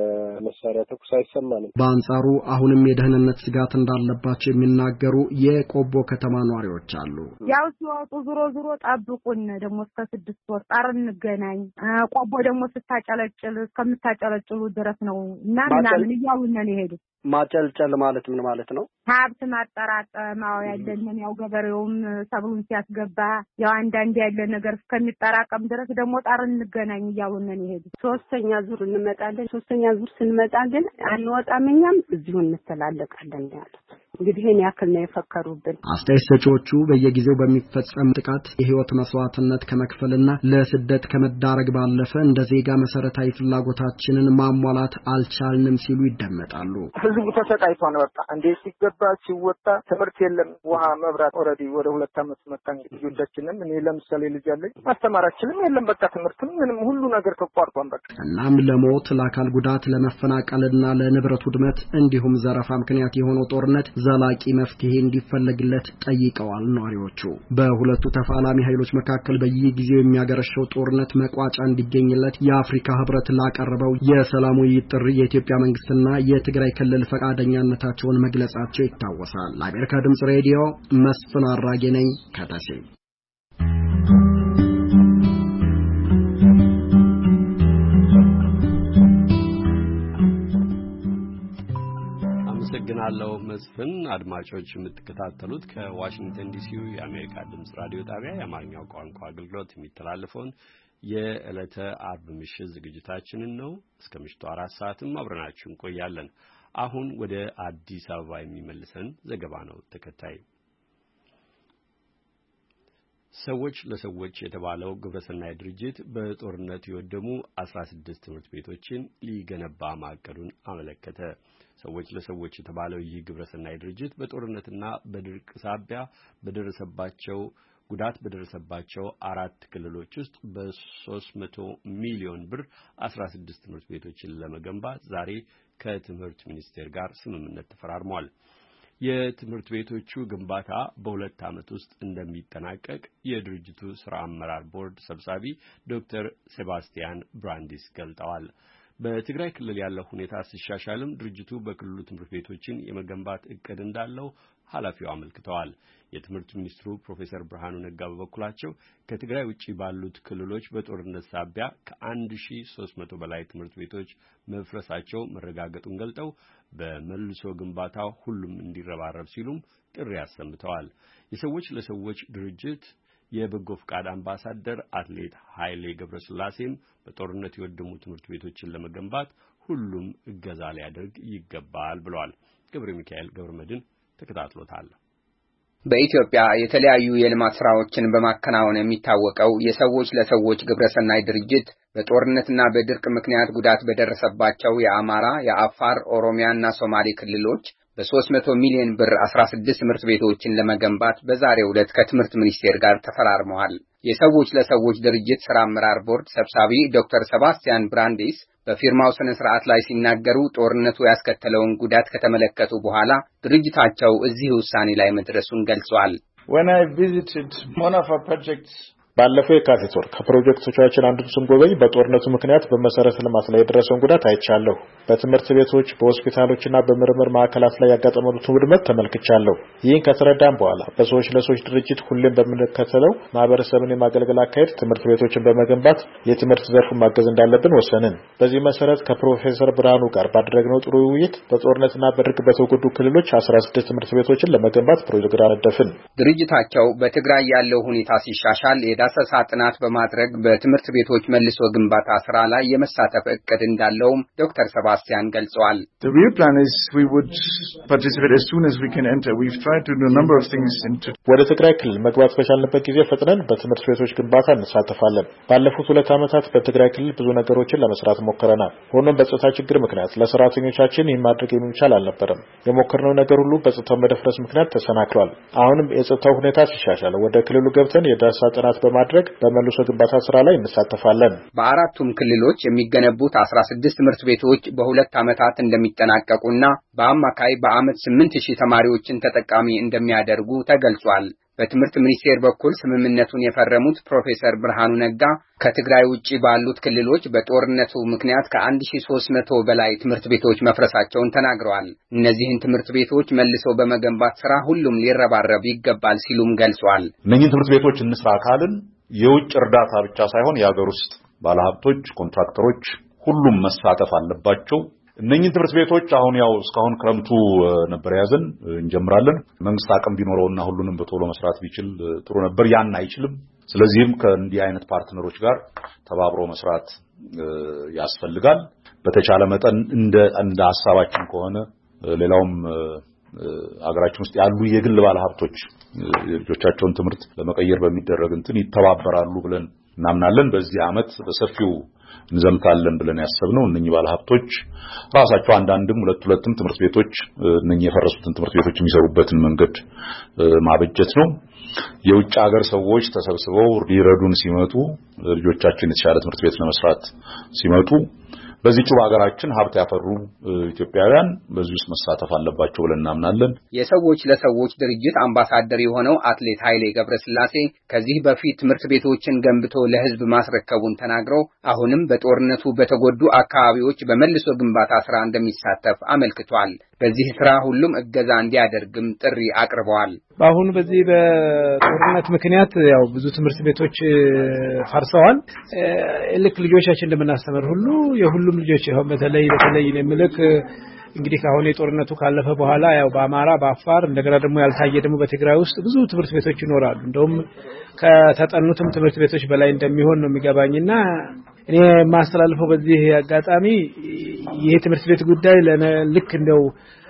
የመሳሪያ ተኩስ አይሰማንም። በአንጻሩ አሁንም የደህንነት ስጋት እንዳለባቸው የሚናገሩ የቆቦ ከተማ ነዋሪዎች አሉ። ያው ሲወጡ ዙሮ ጠብቁን ደግሞ እስከ 6 ወር ጣር እንገናኝ ቆቦ ደግሞ ስታጨለጭል እስከምታጨለጭሉ ድረስ ነው እና ምናምን እያሉን ነው የሄዱት። ማጨልጨል ማለት ምን ማለት ነው? ሀብት ማጠራቀማው ያለንን ያው ገበሬውም ሰብሉን ሲያስገባ ያው አንዳንድ ያለ ነገር እስከሚጠራቀም ድረስ ደግሞ ጣር እንገናኝ እያሉን ነው የሄዱት። 3ኛ ዙር እንመጣለን። 3ኛ ዙር ስንመጣ ግን አንወጣም፣ እኛም እዚሁ እንተላለቃለን ያሉት። እንግዲህ እኔ ያክል ነው የፈከሩብን። አስተያየት ሰጪዎቹ በየጊዜው በሚፈጸም ጥቃት የህይወት መስዋዕትነት ከመክፈልና ለስደት ከመዳረግ ባለፈ እንደ ዜጋ መሰረታዊ ፍላጎታችንን ማሟላት አልቻልንም ሲሉ ይደመጣሉ። ህዝቡ ተሰቃይቷል። በቃ እንዴ ሲገባ ሲወጣ ትምህርት የለም፣ ውሃ፣ መብራት ኦሬዲ ወደ 2 ዓመት መጣ። እንግዲህ ልጆችንም እኔ ለምሳሌ ልጅ አለኝ ማስተማራችንም የለም። በቃ ትምህርትም ምንም ሁሉ ነገር ተቋርጧል። በቃ እናም ለሞት ለአካል ጉዳት ለመፈናቀልና ለንብረት ውድመት እንዲሁም ዘረፋ ምክንያት የሆነው ጦርነት ዘላቂ መፍትሄ እንዲፈለግለት ጠይቀዋል ነዋሪዎቹ። በሁለቱ ተፋላሚ ኃይሎች መካከል በየጊዜው የሚያገረሸው ጦርነት መቋጫ እንዲገኝለት የአፍሪካ ህብረት ላቀረበው የሰላም ውይይት ጥሪ የኢትዮጵያ መንግስትና የትግራይ ክልል ፈቃደኛነታቸውን መግለጻቸው ይታወሳል። ለአሜሪካ ድምጽ ሬዲዮ መስፍን አራጌ ነኝ ከደሴ። አመሰግናለሁ መስፍን። አድማጮች የምትከታተሉት ከዋሽንግተን ዲሲው የአሜሪካ ድምጽ ራዲዮ ጣቢያ የአማርኛው ቋንቋ አገልግሎት የሚተላለፈውን የዕለተ አርብ ምሽት ዝግጅታችንን ነው። እስከ ምሽቱ 4 ሰዓትም አብረናችሁ እንቆያለን። አሁን ወደ አዲስ አበባ የሚመልሰን ዘገባ ነው ተከታይ። ሰዎች ለሰዎች የተባለው ግብረሰናይ ድርጅት በጦርነት የወደሙ 16 ትምህርት ቤቶችን ሊገነባ ማቀዱን አመለከተ። ሰዎች ለሰዎች የተባለው ይህ ግብረሰናይ ድርጅት በጦርነትና በድርቅ ሳቢያ ጉዳት በደረሰባቸው 4 ክልሎች ውስጥ በ300 ሚሊዮን ብር 16 ትምህርት ቤቶችን ለመገንባት ዛሬ ከትምህርት ሚኒስቴር ጋር ስምምነት ተፈራርሟል። የትምህርት ቤቶቹ ግንባታ በ2 ዓመት ውስጥ እንደሚጠናቀቅ የድርጅቱ ስራ አመራር ቦርድ ሰብሳቢ ዶክተር ሴባስቲያን ብራንዲስ ገልጠዋል። በትግራይ ክልል ያለው ሁኔታ ሲሻሻልም ድርጅቱ በክልሉ ትምህርት ቤቶችን የመገንባት እቅድ እንዳለው ኃላፊው አመልክተዋል። የትምህርት ሚኒስትሩ ፕሮፌሰር ብርሃኑ ነጋ በበኩላቸው ከትግራይ ውጪ ባሉት ክልሎች በጦርነት ሳቢያ ከ1300 በላይ ትምህርት ቤቶች መፍረሳቸው መረጋገጡን ገልጠው በመልሶ ግንባታው ሁሉም እንዲረባረብ ሲሉም ጥሪ አሰምተዋል። የሰዎች ለሰዎች ድርጅት የበጎ ፍቃድ አምባሳደር አትሌት ኃይሌ ገብረስላሴም በጦርነት የወደሙ ትምህርት ቤቶችን ለመገንባት ሁሉም እገዛ ሊያደርግ ይገባል ብለዋል። ገብረ ሚካኤል ገብረመድን ተከታትሎታል። በኢትዮጵያ የተለያዩ የልማት ስራዎችን በማከናወን የሚታወቀው የሰዎች ለሰዎች ግብረሰናይ ድርጅት በጦርነትና በድርቅ ምክንያት ጉዳት በደረሰባቸው የአማራ፣ የአፋር፣ ኦሮሚያና ሶማሌ ክልሎች በ300 ሚሊዮን ብር 16 ትምህርት ቤቶችን ለመገንባት በዛሬው ዕለት ከትምህርት ሚኒስቴር ጋር ተፈራርመዋል። የሰዎች ለሰዎች ድርጅት ስራ አመራር ቦርድ ሰብሳቢ ዶክተር ሴባስቲያን ብራንዲስ በፊርማው ስነ ስርዓት ላይ ሲናገሩ ጦርነቱ ያስከተለውን ጉዳት ከተመለከቱ በኋላ ድርጅታቸው እዚህ ውሳኔ ላይ መድረሱን ገልጸዋል። When I visited one of our projects ባለፈው የካቲት ወር ከፕሮጀክቶቻችን አንዱን ስንጎበኝ በጦርነቱ ምክንያት በመሰረተ ልማት ላይ የደረሰውን ጉዳት አይቻለሁ። በትምህርት ቤቶች፣ በሆስፒታሎችና በምርምር ማዕከላት ላይ ያጋጠመውን ውድመት ተመልክቻለሁ። ይህን ከተረዳን በኋላ በሰዎች ለሰዎች ድርጅት ሁሌም በምንከተለው ማህበረሰብን የማገልገል አካሄድ ትምህርት ቤቶችን በመገንባት የትምህርት ዘርፉን ማገዝ እንዳለብን ወሰንን። በዚህ መሰረት ከፕሮፌሰር ብርሃኑ ጋር ባደረግነው ጥሩ ውይይት በጦርነትና በድርቅ በተጎዱ ክልሎች 16 ትምህርት ቤቶችን ለመገንባት ፕሮጀክት አነደፍን። ድርጅታቸው በትግራይ ያለው ሁኔታ ሲሻሻል የዳሰሳ ጥናት በማድረግ በትምህርት ቤቶች መልሶ ግንባታ ስራ ላይ የመሳተፍ እቅድ እንዳለውም ዶክተር ሰባስቲያን ገልጸዋል። The real plan is we would participate as soon as we can enter. We've tried to do a number of things ወደ ትግራይ ክልል መግባት በቻልንበት ጊዜ ፈጥነን በትምህርት ቤቶች ግንባታ እንሳተፋለን። ባለፉት 2 ዓመታት በትግራይ ክልል ብዙ ነገሮችን ለመስራት ሞክረናል። ሆኖም በጸጥታ ችግር ምክንያት ለሰራተኞቻችን ይህን ማድረግ የሚቻል አልነበረም። የሞከርነው ነገር ሁሉ በጸጥታው መደፍረስ ምክንያት ተሰናክሏል። አሁንም የጸጥታው ሁኔታ ሲሻሻል ወደ ክልሉ ገብተን የዳሰሳ ጥናት በማድረግ በመልሶ ግንባታ ስራ ላይ እንሳተፋለን። በአራቱም ክልሎች የሚገነቡት 16 ትምህርት ቤቶች በ2 ዓመታት እንደሚጠናቀቁና በአማካይ በአመት 8000 ተማሪዎችን ተጠቃሚ እንደሚያደርጉ ተገልጿል። በትምህርት ሚኒስቴር በኩል ስምምነቱን የፈረሙት ፕሮፌሰር ብርሃኑ ነጋ ከትግራይ ውጪ ባሉት ክልሎች በጦርነቱ ምክንያት ከ1300 በላይ ትምህርት ቤቶች መፍረሳቸውን ተናግረዋል። እነዚህን ትምህርት ቤቶች መልሶ በመገንባት ስራ ሁሉም ሊረባረብ ይገባል ሲሉም ገልጸዋል። እነኚህ ትምህርት ቤቶች እንስራ ካልን የውጭ እርዳታ ብቻ ሳይሆን የሀገር ውስጥ ባለሀብቶች፣ ኮንትራክተሮች ሁሉም መሳተፍ አለባቸው። እነኚህ ትምህርት ቤቶች አሁን ያው እስካሁን ክረምቱ ነበር ያዘን እንጀምራለን። መንግስት አቅም ቢኖረውና ሁሉንም በቶሎ መስራት ቢችል ጥሩ ነበር። ያን አይችልም። ስለዚህም ከእንዲህ አይነት ፓርትነሮች ጋር ተባብሮ መስራት ያስፈልጋል። በተቻለ መጠን እንደ ሐሳባችን ከሆነ ሌላውም አገራችን ውስጥ ያሉ የግል ባለሀብቶች የልጆቻቸውን ትምህርት ለመቀየር በሚደረግ እንትን ይተባበራሉ ብለን እናምናለን። በዚህ አመት በሰፊው እንዘምታለን ብለን ያሰብነው እነኚህ ባለሀብቶች ራሳቸው አንዳንድም ሁለትም ትምህርት ቤቶች እነኚህ የፈረሱትን ትምህርት ቤቶች የሚሰሩበትን መንገድ ማበጀት ነው። የውጭ ሀገር ሰዎች ተሰብስበው ሊረዱን ሲመጡ ልጆቻችን የተሻለ ትምህርት ቤት ለመስራት ሲመጡ በዚህ ሀገራችን ሀብት ያፈሩ ኢትዮጵያውያን በዚህ ውስጥ መሳተፍ አለባቸው ብለን እናምናለን። የሰዎች ለሰዎች ድርጅት አምባሳደር የሆነው አትሌት ኃይሌ ገብረስላሴ ከዚህ በፊት ትምህርት ቤቶችን ገንብቶ ለህዝብ ማስረከቡን ተናግረው አሁንም በጦርነቱ በተጎዱ አካባቢዎች በመልሶ ግንባታ ስራ እንደሚሳተፍ አመልክቷል። በዚህ ስራ ሁሉም እገዛ እንዲያደርግም ጥሪ አቅርበዋል። አሁን በዚህ በጦርነት ምክንያት ያው ብዙ ትምህርት ቤቶች ፈርሰዋል። ልክ ልጆቻችን እንደምናስተምር ሁሉ የሁሉም ልጆች ይሄው በተለይ ለምልክ እንግዲህ አሁን የጦርነቱ ካለፈ በኋላ ያው በአማራ በአፋር እንደገና ደግሞ ያልታየ ደግሞ በትግራይ ውስጥ ብዙ ትምህርት ቤቶች ይኖራሉ። እንደውም ከተጠኑትም ትምህርት ቤቶች በላይ እንደሚሆን ነው የሚገባኝና እኔ ማስተላልፈው በዚህ አጋጣሚ ይሄ ትምህርት ቤት ጉዳይ ልክ እንደው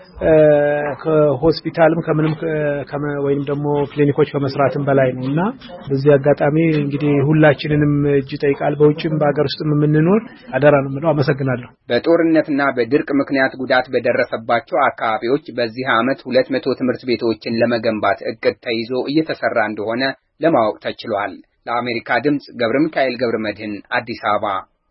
ከሆስፒታልም ከምንም ወይም ደግሞ ክሊኒኮች ከመስራትም በላይ ነውና በዚህ አጋጣሚ እንግዲህ ሁላችንንም እጅ ጠይቃል። በውጭም በአገር ውስጥም የምንኖር አደራ ነው ማለት አመሰግናለሁ። በጦርነትና በድርቅ ምክንያት ጉዳት በደረሰባቸው አካባቢዎች በዚህ አመት 200 ትምህርት ቤቶችን ለመገንባት እቅድ ተይዞ እየተሰራ እንደሆነ ለማወቅ ተችሏል። ለአሜሪካ ድምጽ ገብረ ሚካኤል ገብረ መድህን አዲስ አበባ።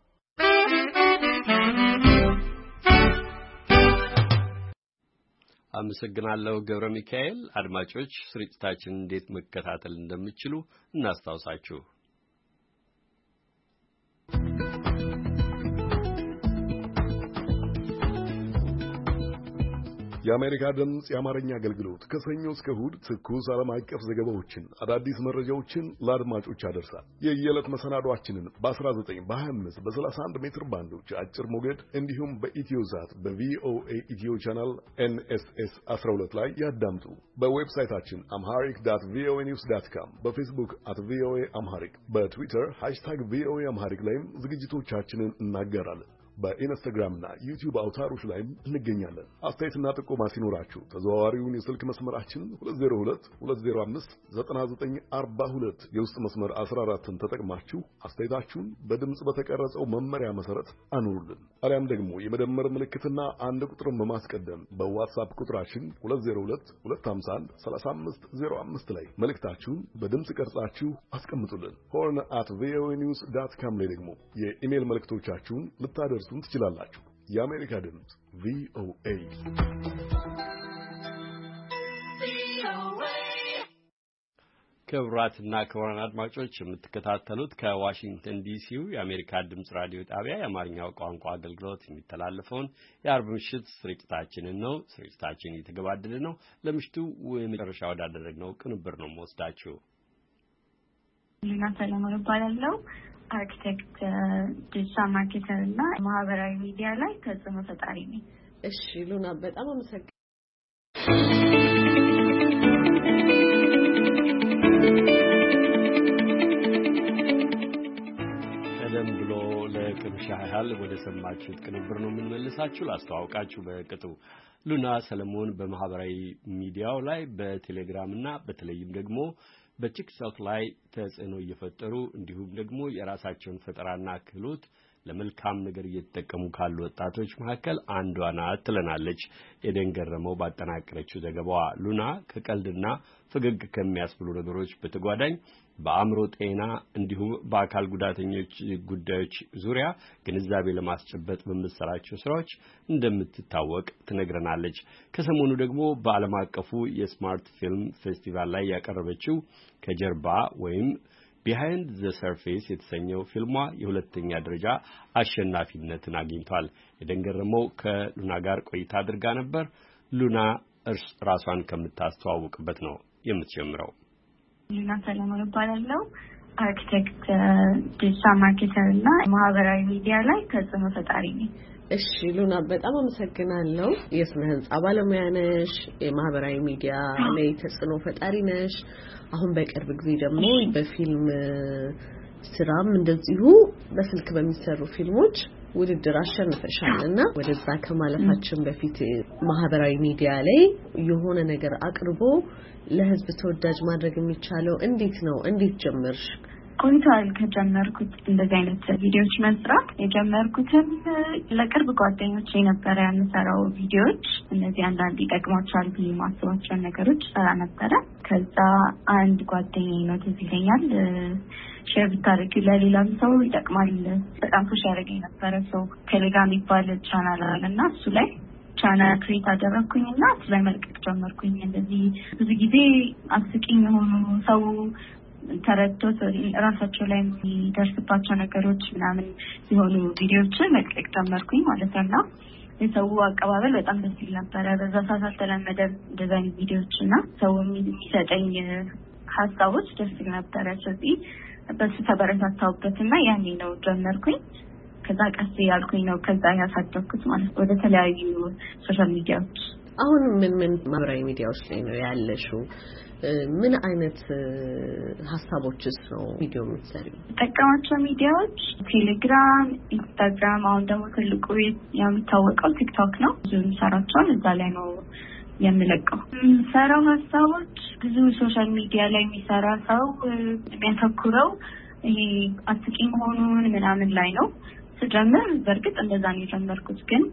አመሰግናለሁ ገብረ ሚካኤል። አድማጮች ስርጭታችንን እንዴት መከታተል እንደምትችሉ እናስታውሳችሁ። የአሜሪካ ድምጽ የአማርኛ አገልግሎት ከሰኞ እስከ እሁድ ትኩስ ዓለም አቀፍ ዘገባዎችን፣ አዳዲስ መረጃዎችን ለአድማጮች ያደርሳል። የየዕለት መሰናዷችንን በ19 በ25 በ31 ሜትር ባንዶች አጭር ሞገድ እንዲሁም በኢትዮዛት በቪኦኤ ኢትዮ ቻናል NSS 12 ላይ ያዳምጡ። በዌብሳይታችን amharic.voanews.com፣ በፌስቡክ @voa amharic፣ በትዊተር #voa amharic ላይም ዝግጅቶቻችንን እናገራለን። በኢንስታግራምና ዩቲዩብ አውታሮች ላይም እንገኛለን። አስተያየትና ጥቆማ ሲኖራችሁ ተዘዋዋሪውን የስልክ መስመራችን 2022059942 የውስጥ መስመር 14ን ተጠቅማችሁ አስተያየታችሁን በድምጽ በተቀረጸው መመሪያ መሰረት አኑሩልን። አሊያም ደግሞ የመደመር ምልክትና አንድ ቁጥርን በማስቀደም በዋትስአፕ ቁጥራችን 2022513505 ላይ መልእክታችሁን በድምጽ ቀርጻችሁ አስቀምጡልን። horn@voanews.com ላይ ደግሞ የኢሜል መልእክቶቻችሁን ልታደርሱን ትችላላችሁ። የአሜሪካ ድምጽ VOA። ክቡራትና ክቡራን አድማጮች የምትከታተሉት ከዋሽንግተን ዲሲው የአሜሪካ ድምጽ ራዲዮ ጣቢያ የአማርኛው ቋንቋ አገልግሎት የሚተላለፈውን የአርብ ምሽት ስርጭታችንን ነው። ስርጭታችን እየተገባደደ ነው። ለምሽቱ የመጨረሻ ወዳደረግነው ቅንብር ነው የምወስዳችሁ። ሉና ሰለሞን እባላለሁ። አርኪቴክት፣ ዲጂታል ማርኬተር እና ማህበራዊ ሚዲያ ላይ ተጽዕኖ ፈጣሪ ነኝ። እሺ ሉና በጣም አመሰግናለሁ። ቀደም ብሎ ለቅምሻ ያህል ወደ ሰማችሁት ቅንብር ነው የምንመልሳችሁ። ላስተዋውቃችሁ በቅጡ ሉና ሰለሞን በማህበራዊ ሚዲያው ላይ በቴሌግራም እና በተለይም ደግሞ በቲክቶክ ላይ ተጽዕኖ እየፈጠሩ እንዲሁም ደግሞ የራሳቸውን ፈጠራና ክህሎት ለመልካም ነገር እየተጠቀሙ ካሉ ወጣቶች መካከል አንዷ ናት ትለናለች ኤደን ገረመው ባጠናቀረችው ዘገባዋ። ሉና ከቀልድና ፈገግ ከሚያስብሉ ነገሮች በተጓዳኝ በአእምሮ ጤና እንዲሁም በአካል ጉዳተኞች ጉዳዮች ዙሪያ ግንዛቤ ለማስጨበጥ በምትሰራቸው ስራዎች እንደምትታወቅ ትነግረናለች። ከሰሞኑ ደግሞ በዓለም አቀፉ የስማርት ፊልም ፌስቲቫል ላይ ያቀረበችው ከጀርባ ወይም ቢሃይንድ ዘ ሰርፌስ የተሰኘው ፊልሟ የሁለተኛ ደረጃ አሸናፊነትን አግኝቷል። የደንገረመው ከሉና ጋር ቆይታ አድርጋ ነበር። ሉና ራሷን ከምታስተዋውቅበት ነው የምትጀምረው። ሉና ሰለሞን እባላለሁ። አርኪቴክት፣ ዲጂታል ማርኬተር እና ማህበራዊ ሚዲያ ላይ ተጽዕኖ ፈጣሪ ነኝ። እሺ ሉና በጣም አመሰግናለሁ። የስነ ህንጻ ባለሙያ ነሽ፣ የማህበራዊ ሚዲያ ላይ ተጽዕኖ ፈጣሪ ነሽ። አሁን በቅርብ ጊዜ ደግሞ በፊልም ስራም እንደዚሁ በስልክ በሚሰሩ ፊልሞች ውድድር አሸንፈሻልና ወደዛ ከማለፋችን በፊት ማህበራዊ ሚዲያ ላይ የሆነ ነገር አቅርቦ ለህዝብ ተወዳጅ ማድረግ የሚቻለው እንዴት ነው? እንዴት ጀመርሽ? ቆይቷል ከጀመርኩት እንደዚህ አይነት ቪዲዮዎች መስራት። የጀመርኩትም ለቅርብ ጓደኞቼ የነበረ የምሰራው ቪዲዮዎች እነዚህ አንዳንድ ይጠቅማቸዋል ብዬ ማስባቸውን ነገሮች ሰራ ነበረ። ከዛ አንድ ጓደኛዬ ነው ትዝ ይለኛል ሼር ብታደርጊ ለሌላም ሰው ይጠቅማል በጣም ፑሽ ያደረገኝ ነበረ። ሰው ቴሌግራም የሚባል ቻናል አለና እሱ ላይ ቻናል ክሬት አደረኩኝና እሱ ላይ መልቀቅ ጀመርኩኝ። እንደዚህ ብዙ ጊዜ አስቂኝ የሆኑ ሰው ተረድቶት ራሳቸው ላይ የሚደርስባቸው ነገሮች ምናምን የሆኑ ቪዲዮዎችን መልቀቅ ጀመርኩኝ ማለት ነው። የሰው አቀባበል በጣም ደስ ይል ነበረ። በዛ ሰዓት አልተለመደም እንደዛ አይነት ቪዲዮዎች እና ሰው የሚሰጠኝ ሀሳቦች ደስ ይል ነበረ። ስለዚህ በሱ ተበረታታሁበትና ያኔ ነው ጀመርኩኝ። ከዛ ቀስ ያልኩኝ ነው ከዛ ያሳደግኩት ማለት ወደ ተለያዩ ሶሻል ሚዲያዎች። አሁን ምን ማህበራዊ ሚዲያዎች ላይ ነው ያለሽው? ምን አይነት ሀሳቦችስ ነው ቪዲዮ የምትሰሪው? ተጠቀማቸው ሚዲያዎች ቴሌግራም፣ ኢንስታግራም፣ አሁን ደግሞ ትልቁ የሚታወቀው ቲክቶክ ነው። ብዙ የምሰራቸውን እዛ ላይ ነው የምለቀው። የምሰራው ሀሳቦች ብዙ ሶሻል ሚዲያ ላይ የሚሰራ ሰው የሚያተኩረው ይሄ አስቂኝ መሆኑን ምናምን ላይ ነው። ስጀምር በእርግጥ እንደዛ ነው የጀመርኩት፣ ግን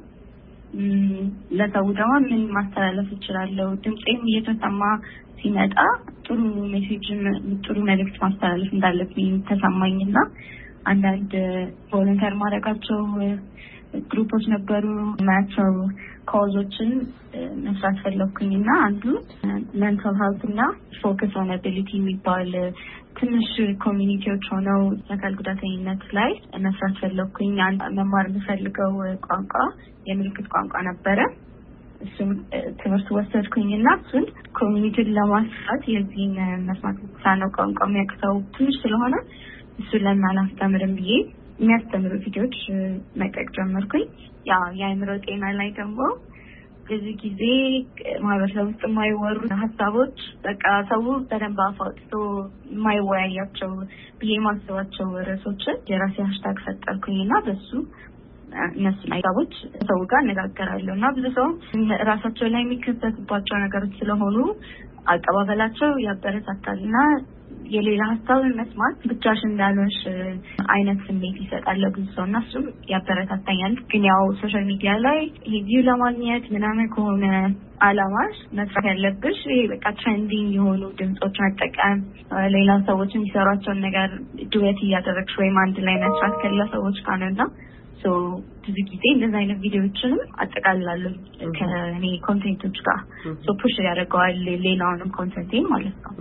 ለሰው ደግሞ ምን ማስተላለፍ እችላለሁ? ድምጼም እየተሰማ ሲመጣ ጥሩ ሜሴጅ ጥሩ መልእክት ማስተላለፍ እንዳለብኝ ተሰማኝና አንዳንድ ቮለንተር ማድረጋቸው ግሩፖች ነበሩ ማያቸው ኮዞችን መስራት ፈለኩኝና አንዱ ሜንታል ሄልት እና ፎከስ ኦን አቢሊቲ የሚባል ትንሽ ኮሚኒቲዎች ሆነው የአካል ጉዳተኝነት ላይ መስራት ፈለኩኝ። መማር የምፈልገው ቋንቋ የምልክት ቋንቋ ነበረ። እሱም ትምህርት ወሰድኩኝና እሱን ኮሚኒቲን ለማስፋት የዚህን መስማት የተሳነው ቋንቋ የሚያቅተው ትንሽ ስለሆነ እሱን ለምን አላስተምርም ብዬ የሚያስተምሩ ቪዲዮዎች መቀቅ ጀመርኩኝ። የአእምሮ ጤና ላይ ደግሞ ብዙ ጊዜ ማህበረሰብ ውስጥ የማይወሩ ሀሳቦች በቃ ሰው በደንብ አፋውጥቶ የማይወያያቸው ብዬ ማስባቸው ርዕሶችን የራሴ ሃሽታግ ፈጠርኩኝና በሱ እነሱ ሀሳቦች ሰው ጋር እነጋገራለሁ እና ብዙ ሰው ራሳቸው ላይ የሚከሰትባቸው ነገሮች ስለሆኑ አቀባበላቸው ያበረታታልና የሌላ ሀሳብን መስማት ብቻሽን እንዳልሆንሽ አይነት ስሜት ይሰጣል ብዙ ሰው እና እሱም ያበረታታኛል። ግን ያው ሶሻል ሚዲያ ላይ ይሄ ቪው ለማግኘት ምናምን ከሆነ አላማሽ መስራት ያለብሽ ይሄ በቃ ትሬንዲንግ የሆኑ ድምጾች መጠቀም፣ ሌላ ሰዎች የሚሰሯቸውን ነገር ዱዌት እያደረግሽ ወይም አንድ ላይ መስራት ከሌላ ሰዎች ጋር ነውና ብዙ ጊዜ እንደዛ አይነት ቪዲዮዎችንም አጠቃልላለሁ ከኔ ኮንቴንቶች ጋር ፑሽ ያደርገዋል ሌላውንም ኮንቴንቴን ማለት ነው።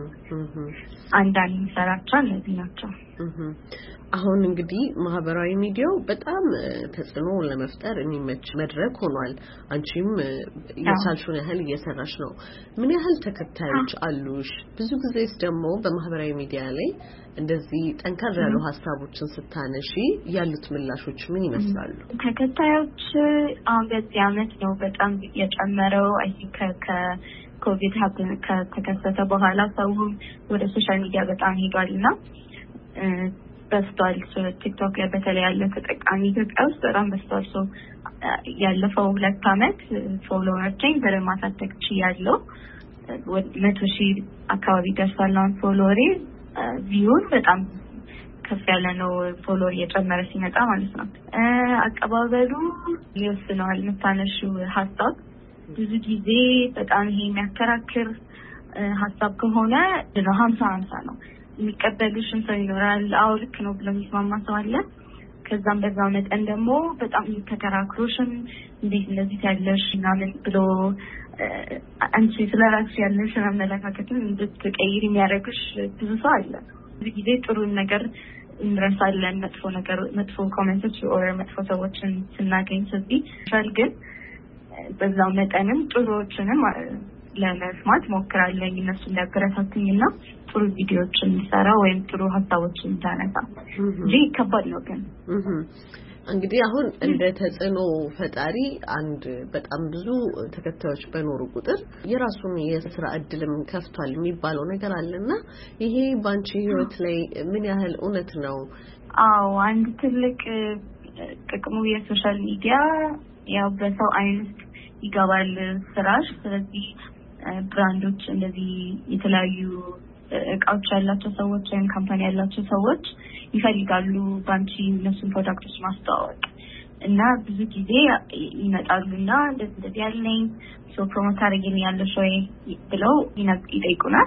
አንዳንድ ሰራቻው እነዚህ ናቸው። አሁን እንግዲህ ማህበራዊ ሚዲያው በጣም ተጽዕኖ ለመፍጠር የሚመች መድረክ ሆኗል። አንቺም የቻልሽውን ያህል እየሰራሽ ነው። ምን ያህል ተከታዮች አሉሽ? ብዙ ጊዜስ ደግሞ በማህበራዊ ሚዲያ ላይ እንደዚህ ጠንከር ያሉ ሀሳቦችን ስታነሺ ያሉት ምላሾች ምን ይመስላሉ? ተከታዮች አሁን በዚህ ዓመት ነው በጣም የጨመረው። አይ ቲንክ ከኮቪድ ከተከሰተ በኋላ ሰው ወደ ሶሻል ሚዲያ በጣም ሄዷልና በስቷል። ቲክቶክ ላይ በተለይ ያለ ተጠቃሚ ኢትዮጵያ ውስጥ በጣም በስቷል። ያለፈው 2 ዓመት ፎሎወርቼን በማሳደግ ችያለሁ። 100,000 አካባቢ ደርሷል አሁን ፎሎወሬ። ቪውን በጣም ከፍ ያለ ነው ፎሎወር እየጨመረ ሲመጣ ማለት ነው። አቀባበሉ ይወስነዋል የምታነሺው ሀሳብ። ብዙ ጊዜ በጣም ይሄ የሚያከራክር ሀሳብ ከሆነ 50-50 ነው። የሚቀበልሽን ሰው ይኖራል። አዎ ልክ ነው ብሎ የሚስማማ ሰው አለ። ከዛም በዛው መጠን ደግሞ በጣም ተከራክሮሽን እንዴት እንደዚህ ያለሽ ምናምን ብሎ አንቺ ስለራስሽ ያለሽን አመለካከትን እንድትቀይሪ የሚያደርግሽ ብዙ ሰው አለ። ብዙ ጊዜ ጥሩ ነገር እንረሳለን፣ መጥፎ ኮሜንቶች ኦር መጥፎ ሰዎችን ስናገኝ። ስለዚህ ግን በዛው መጠንም ጥሩዎችንም ለመስማት ሞክራለሁ እነሱ እንዲያበረታቱኝና ጥሩ ቪዲዮዎችን እንሰራ ወይም ጥሩ ሀሳቦችን እንዳነሳ እንጂ ከባድ ነው። ግን እንግዲህ አሁን እንደ ተጽዕኖ ፈጣሪ አንድ በጣም ብዙ ተከታዮች በኖሩ ቁጥር የራሱን የስራ እድልም ከፍቷል የሚባለው ነገር አለና ይሄ ባንቺ ህይወት ላይ ምን ያህል እውነት ነው? አዎ አንድ ትልቅ ጥቅሙ የሶሻል ሚዲያ ያው በሰው አይን ውስጥ ይገባል ስራሽ። ስለዚህ ብራንዶች እንደዚህ የተለያዩ እቃዎች ያላቸው ሰዎች ወይም ካምፓኒ ያላቸው ሰዎች ይፈልጋሉ ባንቺ እነሱን ፕሮዳክቶች ማስተዋወቅ እና ብዙ ጊዜ ይመጣሉና እንደዚህ ያለኝ ፕሮሞት አድርገኝ ያለሽ ወይ ብለው ይጠይቁናል።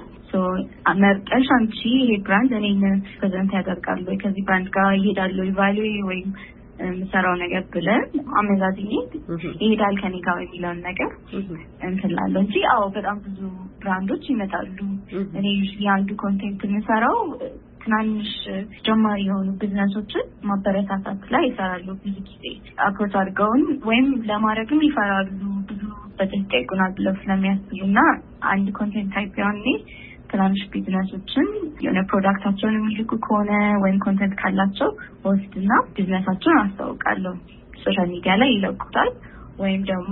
መርጠሽ አንቺ ይሄ ብራንድ እኔን ፕሬዘንት ያደርጋሉ ወይ ከዚህ ብራንድ ጋር ይሄዳሉ ቫልዩ ወይም ምሰራው ነገር ብለን አመዛዝኝ ይሄዳል ከኔ ጋር የሚለውን ነገር እንላለን እንጂ አዎ በጣም ብዙ ብራንዶች ይመጣሉ። እኔ ያንዱ ኮንቴንት የምሰራው ትናንሽ ጀማሪ የሆኑ ቢዝነሶችን ማበረታታት ላይ ይሰራሉ። ብዙ ጊዜ አፕሮች አድርገውን ወይም ለማድረግም ይፈራሉ ብዙ በጥልቅ ይጠይቁናል ብለው ስለሚያስቡና አንድ ኮንቴንት ታይፕ ያኔ ትናንሽ ቢዝነሶችን የሆነ ፕሮዳክታቸውን የሚልኩ ከሆነ ወይም ኮንቴንት ካላቸው ወስድና ቢዝነሳቸውን አስተዋውቃለሁ። ሶሻል ሚዲያ ላይ ይለቁታል ወይም ደግሞ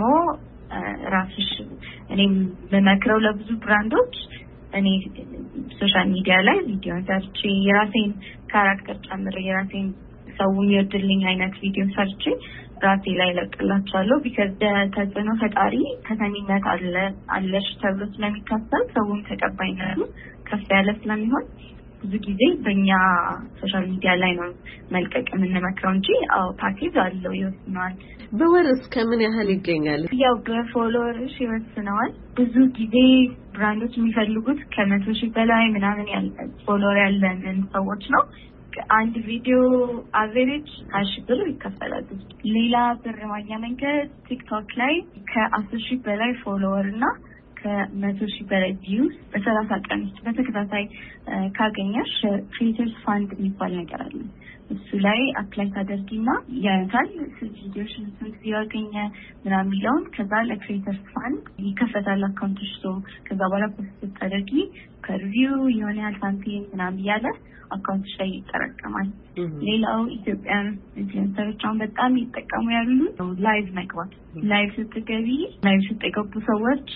ራስሽ እኔም መመክረው ለብዙ ብራንዶች እኔ ሶሻል ሚዲያ ላይ ቪዲዮ ሰርቼ የራሴን ካራክተር ጨምሬ የራሴን ሰው የሚወድልኝ አይነት ቪዲዮ ሰርቼ ራሴ ላይ ለቅላቸዋለሁ። ቢካዝ ተጽዕኖ ፈጣሪ ከተሚነት አለሽ ተብሎ ስለሚታሰብ ሰውም ተቀባይነቱ ከፍ ያለ ስለሚሆን ብዙ ጊዜ በእኛ ሶሻል ሚዲያ ላይ ነው መልቀቅ የምንመክረው እንጂ አዎ ፓኬጅ አለው ይወስነዋል። በወር እስከ ምን ያህል ይገኛል? ያው በፎሎወርሽ ይወስነዋል። ብዙ ጊዜ ብራንዶች የሚፈልጉት ከ100,000 በላይ ምናምን ፎሎወር ያለን ሰዎች ነው። አንድ ቪዲዮ አቨሬጅ 20 ብር ይከፈላል። ሌላ ብር ማግኛ መንገድ ቲክቶክ ላይ ከ10,000 በላይ ፎሎወር እና ከ100,000 በላይ ቪውስ በ30 ቀን ውስጥ በተከታታይ ካገኘሽ ክሬተርስ ፋንድ የሚባል ነገር አለ። እሱ ላይ አፕላይ ታደርጊና ያንታል ቪዲዮሽን ስንት ያገኘ ምናምን የሚለውን ከዛ ለክሬተርስ ፋንድ ይከፈታል አካውንትሽ። ከዛ በኋላ ፖስት ታደርጊ ከሪቪው የሆነ ያህል ሳንቲም ምናምን እያለ አካውንትሽ ላይ ይጠራቀማል። ሌላው ኢትዮጵያን ኢንፍሉዌንሰሮች አሁን በጣም ይጠቀሙ ያሉ ላይቭ መግባት። ላይቭ ስትገቢ ላይቭ ስትገቡ ሰዎች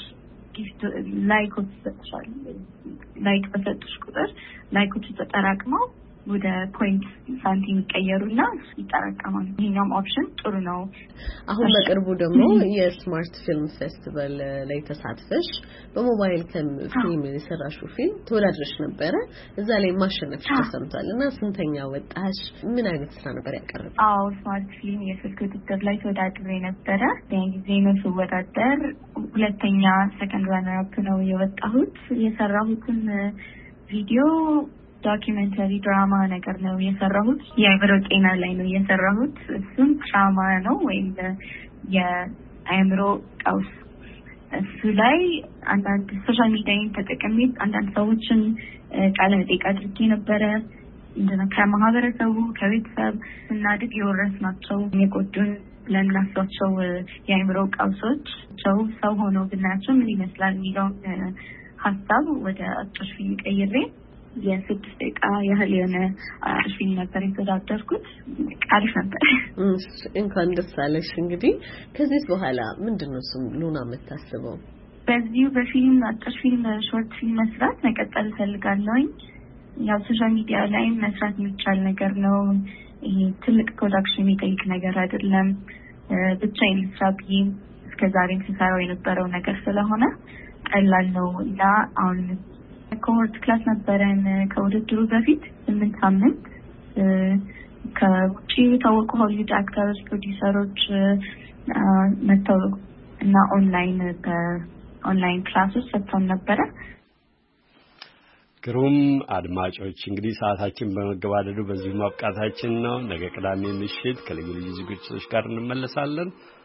ላይኮች ይሰጥሻል። ላይክ በሰጡሽ ቁጥር ላይኮች ተጠራቅመው ወደ ፖይንት ሳንቲም ይቀየሩና ይጠራቀማሉ። ይሄኛውም ኦፕሽን ጥሩ ነው። አሁን በቅርቡ ደግሞ የስማርት ፊልም ፌስቲቫል ላይ ተሳትፈሽ በሞባይል ፊልም የሰራሽው ፊልም ተወዳድረሽ ነበረ። እዛ ላይ ማሸነፍሽ ተሰምቷልና ስንተኛ ወጣሽ? ምን አይነት ስራ ነበር ያቀረብሽ? አዎ ስማርት ፊልም የስልክ ውድድር ላይ ተወዳድሬ ነበረ። ያን ጊዜ ነው ስወዳደር ሁለተኛ ሰከንድ ራነር አፕ ነው የወጣሁት። የሰራሁትን ቪዲዮ ዶክመንተሪ ድራማ ነገር ነው የሰራሁት። የአእምሮ ጤና ላይ ነው የሰራሁት። እሱም ትራውማ ነው ወይም የአእምሮ ቀውስ። እሱ ላይ አንዳንድ ሶሻል ሚዲያን ተጠቅሜ አንዳንድ ሰዎችን ቃለ መጠይቅ አድርጌ ነበረ። ከማህበረሰቡ ከቤተሰብ ስናድግ የወረስናቸው የጎዱን ለናቸው የአእምሮ ቀውሶች ሰው ሆነው ብናያቸው ምን ይመስላል የሚለውን ሀሳብ ወደ አጭር ፊልም ቀይሬ የ6 ደቂቃ ያህል የሆነ አጭር ፊልም ነበር የተወዳደርኩት። አሪፍ ነበር። እንኳን ደስ አለሽ። እንግዲህ ከዚህ በኋላ ምንድነው ሉና የምታስበው? በዚሁ በፊልም አጭር ፊልም ሾርት ፊልም መስራት መቀጠል እፈልጋለሁ። ያው ሶሻል ሚዲያ ላይ መስራት የሚቻል ነገር ነው። ይሄ ትልቅ ፕሮዳክሽን የሚጠይቅ ነገር አይደለም። ብቻዬን ልስራ ብዬ እስከዛሬም ስሰራው የነበረው ነገር ስለሆነ ቀላል ነው እና አሁን ኮሆርት ክላስ ነበረን ከውድድሩ በፊት 8 ሳምንት ከውጪ የታወቁ ሆሊውድ አክተሮች፣ ፕሮዲውሰሮች መጥተው እና ኦንላይን ክላሶች ሰጥተውን ነበረ። ግሩም አድማጮች እንግዲህ ሰዓታችን በመገባደዱ በዚህ ማብቃታችን ነው። ነገ ቅዳሜ ምሽት ከልዩ ልዩ ዝግጅቶች ጋር እንመለሳለን።